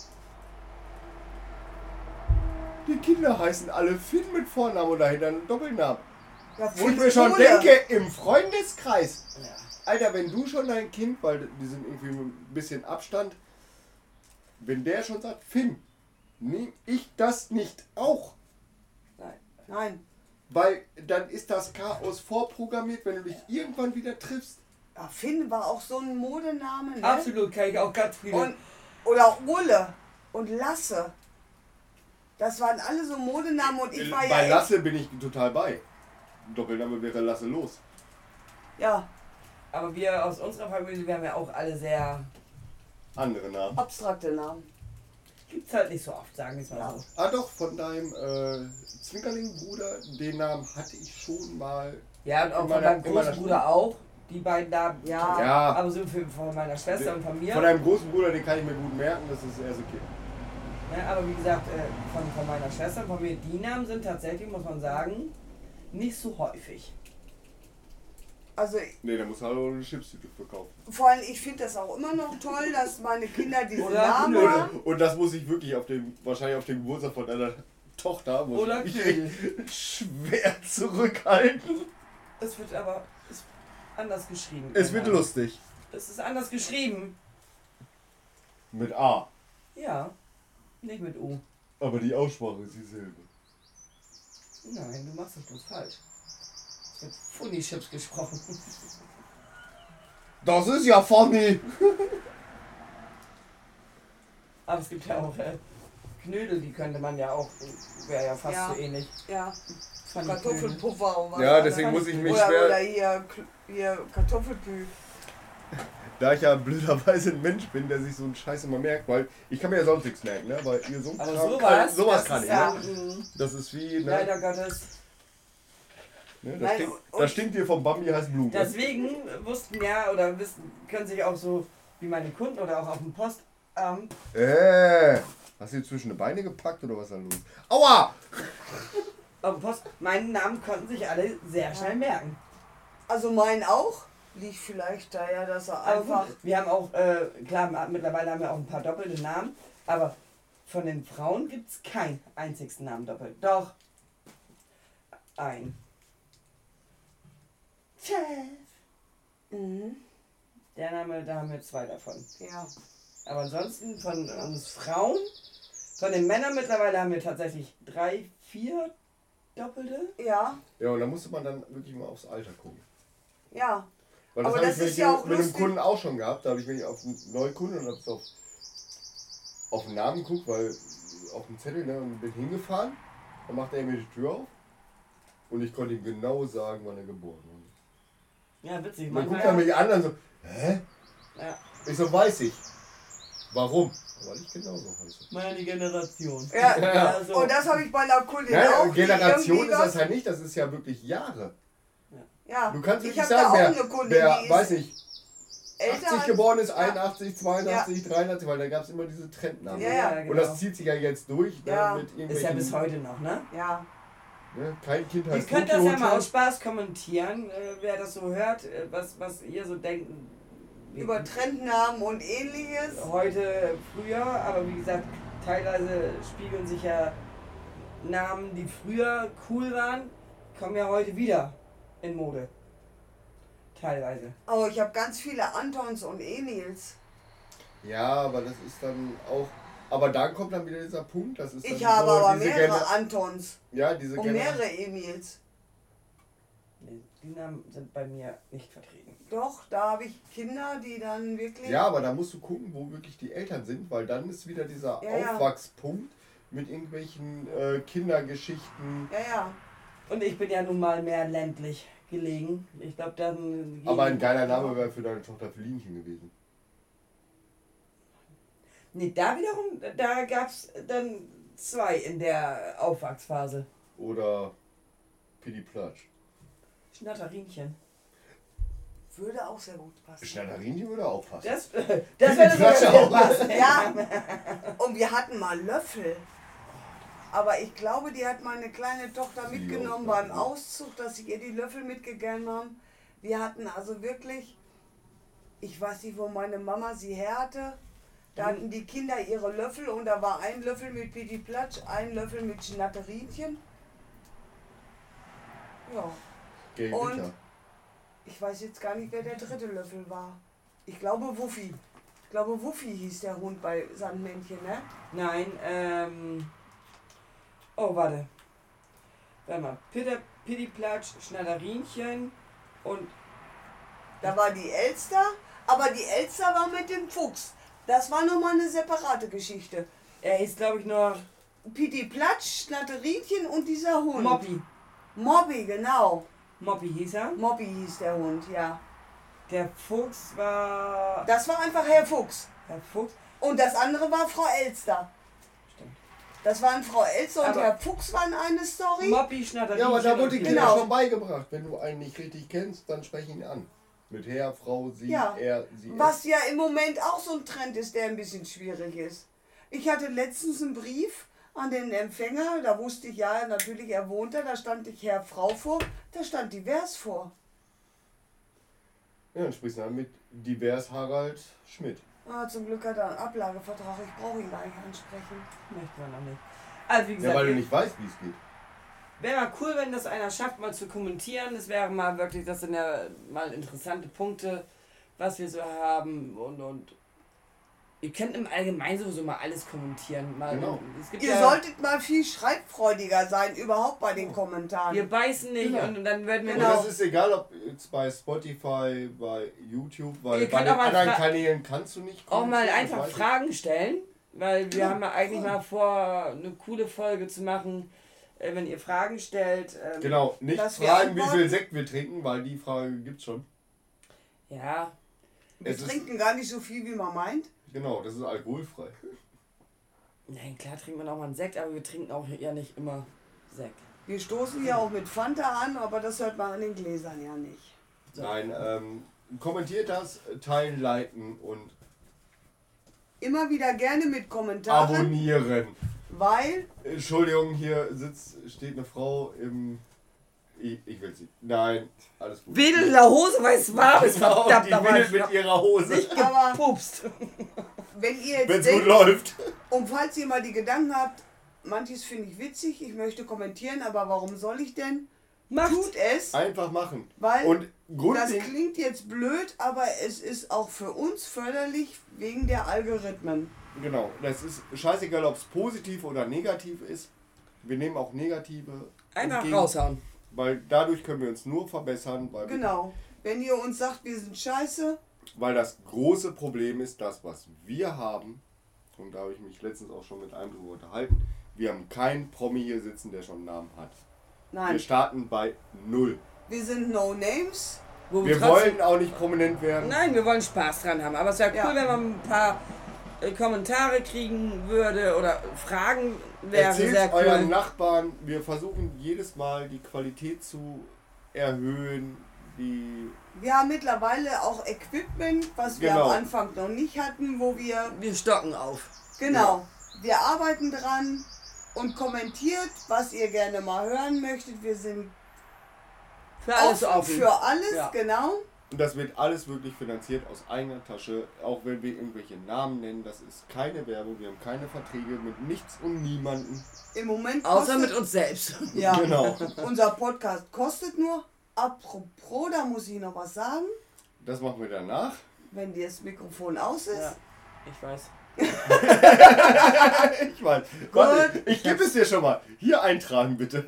Speaker 3: Die Kinder heißen alle Finn mit Vornamen oder hinter einem Doppelnamen.
Speaker 1: Ja,
Speaker 3: Wo ich mir
Speaker 1: Fritz
Speaker 3: schon
Speaker 1: Kohle.
Speaker 3: denke, im Freundeskreis.
Speaker 2: Ja.
Speaker 3: Alter, wenn du schon dein Kind, weil die sind irgendwie mit ein bisschen Abstand, wenn der schon sagt, Finn, nehm ich das nicht auch?
Speaker 1: Nein.
Speaker 3: Weil dann ist das Chaos vorprogrammiert, wenn du dich irgendwann wieder triffst.
Speaker 1: Ja, Finn war auch so ein Modename, ne?
Speaker 2: Absolut, kann ich auch ganz viele.
Speaker 1: Und, oder Ulle und Lasse. Das waren alle so Modenamen und ich war ja
Speaker 3: Bei
Speaker 1: echt,
Speaker 3: Lasse bin ich total bei. Doppelname wäre Lasse los.
Speaker 1: ja,
Speaker 2: Aber wir aus unserer Familie, wir haben ja auch alle sehr,
Speaker 3: Andere Namen.
Speaker 1: abstrakte Namen.
Speaker 2: Gibt's halt nicht so oft, sagen wir es mal so.
Speaker 3: Ah doch, von deinem Zwinkerling-Bruder, den Namen hatte ich schon mal.
Speaker 2: Ja, und auch
Speaker 3: In
Speaker 2: von
Speaker 3: meiner-
Speaker 2: meinem
Speaker 3: in meiner
Speaker 2: Großbruder auch. Die beiden Namen.
Speaker 1: Ja.
Speaker 3: Ja,
Speaker 2: Aber so von meiner Schwester und von mir.
Speaker 3: von deinem großen Bruder, den kann ich mir gut merken, das ist erst okay.
Speaker 2: Ja, aber wie gesagt, von meiner Schwester und von mir, die Namen sind tatsächlich, muss man sagen, nicht so häufig.
Speaker 1: Also
Speaker 3: Nee, da muss halt auch eine Chipstüte verkaufen.
Speaker 1: vor allem, ich finde das auch immer noch toll, dass meine Kinder diese
Speaker 2: Oder
Speaker 1: Namen
Speaker 2: Knödel.
Speaker 1: haben.
Speaker 3: Und das muss ich wirklich wahrscheinlich auf den Geburtstag von deiner Tochter, muss
Speaker 2: Oder
Speaker 3: ich mich
Speaker 2: Knödel.
Speaker 3: echt schwer zurückhalten.
Speaker 2: Es wird aber ist anders geschrieben.
Speaker 3: Es wird lustig.
Speaker 2: Es ist anders geschrieben.
Speaker 3: Mit A.
Speaker 2: Ja, nicht mit U.
Speaker 3: Aber die Aussprache ist dieselbe.
Speaker 2: Nein, du machst es bloß falsch. Es wird Funny-Chips gesprochen.
Speaker 3: Das ist ja funny!
Speaker 2: Aber es gibt ja auch Knödel, die könnte man ja auch, wäre ja fast
Speaker 1: Ja.
Speaker 2: so ähnlich.
Speaker 1: Ja,
Speaker 2: Funny
Speaker 1: Kartoffelpuffer und was.
Speaker 3: Ja,
Speaker 1: anderes.
Speaker 3: deswegen muss ich mich
Speaker 1: oder,
Speaker 3: schwer.
Speaker 1: Oder hier Kartoffelpü.
Speaker 3: Da ich ja blöderweise ein Mensch bin, der sich so einen Scheiß immer merkt, weil ich kann mir ja sonst nichts merken, ne? Weil ihr so
Speaker 2: Aber sowas
Speaker 3: sowas
Speaker 2: das
Speaker 3: kann
Speaker 2: ist
Speaker 3: ich,
Speaker 2: ja,
Speaker 3: ne? Das ist wie, ne?
Speaker 2: leider Gottes.
Speaker 3: Ne?
Speaker 1: Nein, und-
Speaker 3: Das stinkt hier vom Bambi heißt Blumen.
Speaker 2: Deswegen wussten ja, oder wissen, können sich auch so, wie meine Kunden oder auch auf dem Postamt,
Speaker 3: Hast du dir zwischen die Beine gepackt oder was ist da los? Aua!
Speaker 2: auf dem Post, meinen Namen konnten sich alle sehr schnell merken.
Speaker 1: Also mein auch. Liegt vielleicht daher, dass er
Speaker 2: Aber
Speaker 1: einfach.
Speaker 2: gut, wir haben auch, klar, mittlerweile haben wir auch ein paar doppelte Namen, aber von den Frauen gibt es keinen einzigen Namen doppelt. Doch. Ein. Chef.
Speaker 1: Mhm.
Speaker 2: Der Name, da haben wir 2 davon.
Speaker 1: Ja.
Speaker 2: Aber ansonsten von uns Frauen, von den Männern mittlerweile haben wir tatsächlich 3, 4 doppelte.
Speaker 1: Ja.
Speaker 3: Ja, und da musste man dann wirklich mal aufs Alter gucken.
Speaker 1: Ja.
Speaker 3: Weil das
Speaker 1: Aber
Speaker 3: habe
Speaker 1: das
Speaker 3: ich
Speaker 1: ist ja auch
Speaker 3: mit einem
Speaker 1: lustig.
Speaker 3: Kunden auch schon gehabt. Da habe ich mich auf einen neuen Kunden und habe es auf den Namen geguckt, weil auf dem Zettel, ne, und bin hingefahren. Dann macht er mir die Tür auf und ich konnte ihm genau sagen, wann er geboren wurde.
Speaker 2: Ja, witzig.
Speaker 3: Und dann guckt
Speaker 2: Manchmal,
Speaker 3: er mich an und so, hä?
Speaker 2: ja,
Speaker 3: Ich so, weiß ich. Warum? Weil ich genauso heiße.
Speaker 2: meine Generation.
Speaker 1: Ja.
Speaker 3: Ja.
Speaker 2: Also,
Speaker 1: Und das habe ich bei einer Kundin
Speaker 3: Ja,
Speaker 1: auch. die
Speaker 3: Generation
Speaker 1: irgendwie
Speaker 3: ist das
Speaker 1: was-
Speaker 3: halt nicht, das ist ja wirklich Jahre.
Speaker 1: Ja.
Speaker 3: Du kannst
Speaker 1: ich
Speaker 3: wirklich
Speaker 1: habe da
Speaker 3: sagen,
Speaker 1: auch
Speaker 3: wer,
Speaker 1: eine Kundin,
Speaker 3: wer
Speaker 1: die
Speaker 3: weiß
Speaker 1: ist
Speaker 3: nicht,
Speaker 1: älter
Speaker 3: 80
Speaker 1: als-
Speaker 3: geboren ist,
Speaker 1: Ja.
Speaker 3: 81, 82, 83, weil da gab es immer diese Trendnamen.
Speaker 1: Ja, ja.
Speaker 2: genau.
Speaker 3: Und das zieht sich ja jetzt durch, ne,
Speaker 1: Ja.
Speaker 3: mit
Speaker 2: Ist ja
Speaker 3: irgendwelchen,
Speaker 2: bis heute noch, ne?
Speaker 1: Ja.
Speaker 3: ne, kein Kind
Speaker 2: Ihr
Speaker 3: heißt
Speaker 2: könnt das
Speaker 3: Tokyo
Speaker 2: ja mal
Speaker 3: Hotel.
Speaker 2: aus Spaß kommentieren, wer das so hört, was ihr so denkt.
Speaker 1: Über Trendnamen und ähnliches.
Speaker 2: Heute, früher, aber wie gesagt, teilweise spiegeln sich ja Namen, die früher cool waren, kommen ja heute wieder in Mode. Teilweise.
Speaker 1: Aber ich habe ganz viele Antons und Emils.
Speaker 3: Ja, aber das ist dann auch, aber dann kommt dann wieder dieser Punkt, das ist dann
Speaker 1: Ich habe
Speaker 3: so
Speaker 1: aber
Speaker 3: diese
Speaker 1: mehrere Antons
Speaker 3: ja, diese
Speaker 1: und mehrere Emils.
Speaker 2: Nee, die Namen sind bei mir nicht vertreten.
Speaker 1: Doch, da habe ich Kinder, die dann wirklich.
Speaker 3: Ja, aber da musst du gucken, wo wirklich die Eltern sind, weil dann ist wieder dieser
Speaker 1: Ja, ja.
Speaker 3: Aufwachspunkt mit irgendwelchen Kindergeschichten.
Speaker 1: Ja, ja.
Speaker 2: Und ich bin ja nun mal mehr ländlich gelegen. Ich glaube, dann.
Speaker 3: Aber ein geiler Name wäre für deine Tochter Felinchen gewesen.
Speaker 2: Nee, da wiederum, da gab es dann 2 in der Aufwachsphase.
Speaker 3: Oder Pidi Platsch.
Speaker 2: Schnatterinchen.
Speaker 1: Würde auch sehr gut passen.
Speaker 3: Schneiderin würde auch passen.
Speaker 2: Das wäre
Speaker 3: Flasche
Speaker 2: sogar
Speaker 3: auch.
Speaker 2: passen.
Speaker 1: Ja. Und wir hatten mal Löffel. Aber ich glaube, die hat meine kleine Tochter
Speaker 3: Die
Speaker 1: mitgenommen
Speaker 3: auch,
Speaker 1: beim
Speaker 3: ja.
Speaker 1: Auszug, dass sie ihr die Löffel mitgegeben haben. Wir hatten also wirklich, ich weiß nicht, wo meine Mama sie her hatte. Da hatten die Kinder ihre Löffel und da war ein Löffel mit Pidi Platsch, ein Löffel mit Schnatterinchen. Ja,
Speaker 3: Gegen
Speaker 1: Und-
Speaker 3: Winter.
Speaker 1: ich weiß jetzt gar nicht, wer der dritte Löffel war. Ich glaube Wuffi. Ich glaube Wuffi hieß der Hund bei Sandmännchen, ne?
Speaker 2: Nein, oh, warte. Warte mal. Pittiplatsch, Schnatterinchen und.
Speaker 1: Da war die Elster, aber die Elster war mit dem Fuchs. Das war nochmal eine separate Geschichte.
Speaker 2: Er hieß, glaube ich, nur
Speaker 1: Pidi Platsch, Schnatterinchen und dieser Hund.
Speaker 2: Moppi.
Speaker 1: Mobby, genau.
Speaker 2: Moppi hieß er.
Speaker 1: Mobby hieß der Hund, ja.
Speaker 2: Der Fuchs war.
Speaker 1: Das war einfach Herr Fuchs.
Speaker 2: Der Fuchs.
Speaker 1: Und das andere war Frau Elster. Das waren Frau Elster und
Speaker 2: Aber-
Speaker 1: Herr Fuchs waren eine Story.
Speaker 2: Moppi, Schnatter,
Speaker 3: Ja, aber da wurde dir
Speaker 1: Genau.
Speaker 3: ja schon beigebracht. Wenn du einen nicht richtig kennst, dann sprech ihn an. Mit Herr, Frau, sie,
Speaker 1: Ja.
Speaker 3: er, sie.
Speaker 1: Was ja im Moment auch so ein Trend ist, der ein bisschen schwierig ist. Ich hatte letztens einen Brief an den Empfänger, da wusste ich ja natürlich, er wohnt da stand ich Herr, Frau vor, da stand divers vor.
Speaker 3: Ja, dann sprichst du dann mit divers Harald Schmidt.
Speaker 1: Ah, zum Glück hat er einen Ablagevertrag, ich brauche ihn gar nicht ansprechen.
Speaker 2: Möchte man noch nicht. Also wie
Speaker 3: Ja,
Speaker 2: gesagt,
Speaker 3: weil du nicht weißt, wie es geht.
Speaker 2: wäre mal cool, wenn das einer schafft, mal zu kommentieren. Das wäre mal wirklich, das sind ja mal interessante Punkte, was wir so haben und ihr könnt im Allgemeinen sowieso mal alles kommentieren. Mal,
Speaker 3: Genau.
Speaker 2: Es gibt
Speaker 1: Ihr
Speaker 2: ja,
Speaker 1: solltet mal viel schreibfreudiger sein, überhaupt bei den Kommentaren.
Speaker 2: wir beißen nicht
Speaker 3: Genau.
Speaker 2: und dann werden wir
Speaker 3: Und
Speaker 1: Genau.
Speaker 3: das ist egal, ob jetzt bei Spotify, bei YouTube, weil
Speaker 2: Ihr
Speaker 3: bei
Speaker 2: könnt
Speaker 3: den
Speaker 2: auch mal
Speaker 3: anderen
Speaker 2: fra-
Speaker 3: Kanälen kannst du nicht
Speaker 2: auch mal
Speaker 3: kommentieren,
Speaker 2: einfach
Speaker 3: das weiß ich.
Speaker 2: Fragen stellen, weil wir
Speaker 3: Genau.
Speaker 2: haben ja eigentlich mal vor, eine coole Folge zu machen, wenn ihr Fragen stellt.
Speaker 3: Genau, nicht
Speaker 1: Dass wir
Speaker 3: fragen, wie
Speaker 1: antworten.
Speaker 3: viel Sekt wir trinken, weil die Frage gibt's schon.
Speaker 2: Ja,
Speaker 1: Wir
Speaker 3: Es ist,
Speaker 1: trinken gar nicht so viel, wie man meint.
Speaker 3: genau, das ist alkoholfrei.
Speaker 2: nein, klar trinkt man auch mal einen Sekt, aber wir trinken auch ja nicht immer Sekt.
Speaker 1: Wir stoßen ja auch mit Fanta an, aber das hört man an den Gläsern ja nicht.
Speaker 2: So.
Speaker 3: Nein, kommentiert das, teilen, liken und
Speaker 1: Immer wieder gerne mit Kommentaren,
Speaker 3: abonnieren.
Speaker 1: weil
Speaker 3: Entschuldigung, hier steht eine Frau im... Ich will sie. Nein, alles gut.
Speaker 2: Wedel in der Hose, weil es warm ist,
Speaker 3: Genau,
Speaker 2: verdammt,
Speaker 3: die
Speaker 2: da war
Speaker 3: wedelt
Speaker 2: ich
Speaker 3: mit ihrer Hose,
Speaker 2: nicht
Speaker 1: Aber-
Speaker 2: gepupst.
Speaker 1: wenn ihr
Speaker 3: wenn
Speaker 1: jetzt
Speaker 3: es gut
Speaker 1: denkt,
Speaker 3: läuft.
Speaker 1: und falls ihr mal die Gedanken habt, manches finde ich witzig, ich möchte kommentieren, aber warum soll ich denn?
Speaker 2: Macht.
Speaker 1: Tut es,
Speaker 3: Einfach machen.
Speaker 1: weil
Speaker 3: Und
Speaker 1: das
Speaker 3: Grundding,
Speaker 1: klingt jetzt blöd, aber es ist auch für uns förderlich wegen der Algorithmen.
Speaker 3: genau, das ist scheißegal, ob es positiv oder negativ ist. Wir nehmen auch negative
Speaker 2: Einfach
Speaker 3: entgegen,
Speaker 2: raushauen.
Speaker 3: weil dadurch können wir uns nur verbessern, weil,
Speaker 1: Genau. Wenn ihr uns sagt, wir sind scheiße,
Speaker 3: weil das große Problem ist, das, was wir haben, und da habe ich mich letztens auch schon mit einem drüber unterhalten, wir haben keinen Promi hier sitzen, der schon einen Namen hat. Wir
Speaker 1: nein,
Speaker 3: starten bei 0.
Speaker 1: wir sind No Names.
Speaker 2: Wo
Speaker 3: Wir
Speaker 2: trotzdem-
Speaker 3: wollen auch nicht prominent werden.
Speaker 2: Nein, wir wollen Spaß dran haben. Aber es wäre cool,
Speaker 1: Ja.
Speaker 2: wenn man ein paar Kommentare kriegen würde oder Fragen wäre
Speaker 3: Erzählt
Speaker 2: sehr
Speaker 3: euren
Speaker 2: cool.
Speaker 3: Nachbarn, wir versuchen jedes Mal die Qualität zu erhöhen, die
Speaker 1: Wir haben mittlerweile auch Equipment, was wir
Speaker 3: Genau.
Speaker 1: am Anfang noch nicht hatten, wo wir,
Speaker 2: Wir stocken auf.
Speaker 1: genau, wir arbeiten dran und kommentiert, was ihr gerne mal hören möchtet. Wir sind
Speaker 2: Für alles
Speaker 1: offen
Speaker 2: offen.
Speaker 1: für alles,
Speaker 2: Ja.
Speaker 1: genau.
Speaker 3: und das wird alles wirklich finanziert aus eigener Tasche, auch wenn wir irgendwelche Namen nennen, das ist keine Werbung, wir haben keine Verträge mit nichts und niemanden.
Speaker 1: Im Moment
Speaker 2: Außer
Speaker 1: kostet,
Speaker 2: mit uns selbst.
Speaker 1: ja,
Speaker 3: Genau.
Speaker 1: unser Podcast kostet nur. Apropos, da muss ich noch was sagen,
Speaker 3: Das machen wir danach.
Speaker 1: wenn das Mikrofon aus ist.
Speaker 2: Ja, ich weiß.
Speaker 3: Ich weiß. Warte, ich gebe es dir schon mal. Hier eintragen bitte.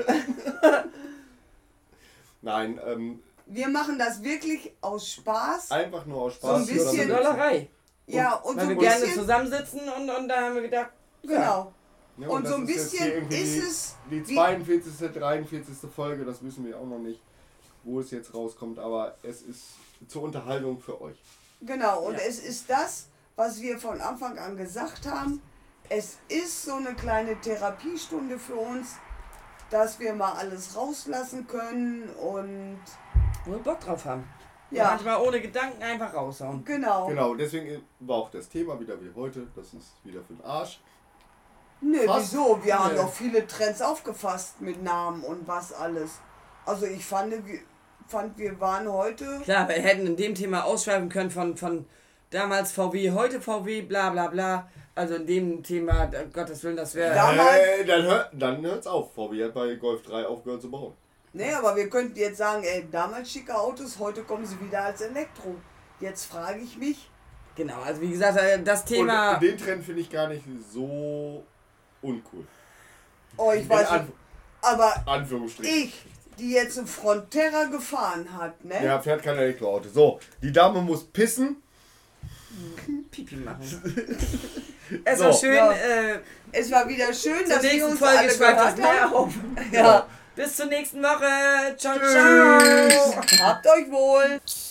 Speaker 3: Nein,
Speaker 1: Wir machen das wirklich aus Spaß.
Speaker 3: einfach nur aus
Speaker 1: So ein
Speaker 3: Spaß.
Speaker 2: Das ist
Speaker 1: bisschen-
Speaker 2: eine Dollerei.
Speaker 1: Ja, und so
Speaker 2: Weil
Speaker 1: ein
Speaker 2: wir gerne
Speaker 1: bisschen,
Speaker 2: zusammensitzen und da haben wir gedacht,
Speaker 1: genau.
Speaker 3: Ja,
Speaker 1: Und
Speaker 3: das
Speaker 1: so ein
Speaker 3: ist jetzt hier
Speaker 1: bisschen
Speaker 3: irgendwie
Speaker 1: ist
Speaker 3: die,
Speaker 1: es
Speaker 3: die
Speaker 1: wie-
Speaker 3: 42., 43. Folge, das wissen wir auch noch nicht, wo es jetzt rauskommt, aber es ist zur Unterhaltung für euch.
Speaker 1: Genau, und
Speaker 2: Ja.
Speaker 1: es ist das, was wir von Anfang an gesagt haben. Es ist so eine kleine Therapiestunde für uns, dass wir mal alles rauslassen können und
Speaker 2: wo wir Bock drauf haben.
Speaker 1: ja,
Speaker 2: Manchmal ohne Gedanken einfach raushauen.
Speaker 1: genau.
Speaker 3: Genau, deswegen war auch das Thema wieder wie heute, das ist wieder für den Arsch.
Speaker 1: Nö,
Speaker 3: Fast.
Speaker 1: wieso? Wir haben
Speaker 2: Nö.
Speaker 1: doch viele Trends aufgefasst mit Namen und was alles. Also ich fand, wir waren heute...
Speaker 2: Klar, wir hätten in dem Thema ausschreiben können von damals VW, heute VW, bla bla bla. Also in dem Thema, Gottes Willen, das wäre...
Speaker 1: Ja.
Speaker 3: Dann hört's auf. VW hat bei Golf 3 aufgehört zu bauen.
Speaker 1: Nee, aber wir könnten jetzt sagen, ey, damals schicke Autos, heute kommen sie wieder als Elektro. Jetzt frage ich mich,
Speaker 2: Genau, also wie gesagt, das Thema...
Speaker 3: Und den Trend finde ich gar nicht so uncool.
Speaker 1: oh, ich
Speaker 3: In
Speaker 1: weiß nicht, aber
Speaker 3: Anführungsstrichen.
Speaker 1: ich, die jetzt ein Frontera gefahren hat, ne?
Speaker 3: Ja, fährt kein Elektroauto. So, die Dame muss pissen.
Speaker 2: Pipi machen. Es
Speaker 3: So.
Speaker 2: war schön,
Speaker 1: Ja. Es war wieder schön,
Speaker 2: zur
Speaker 1: dass wir
Speaker 2: nächsten
Speaker 1: uns
Speaker 2: Folge
Speaker 1: alle
Speaker 2: schreibt das
Speaker 1: gehört
Speaker 2: mehr
Speaker 1: haben.
Speaker 2: auf.
Speaker 1: Ja.
Speaker 2: Bis zur nächsten Woche. Ciao,
Speaker 3: Tschüss.
Speaker 2: ciao.
Speaker 1: Habt euch wohl.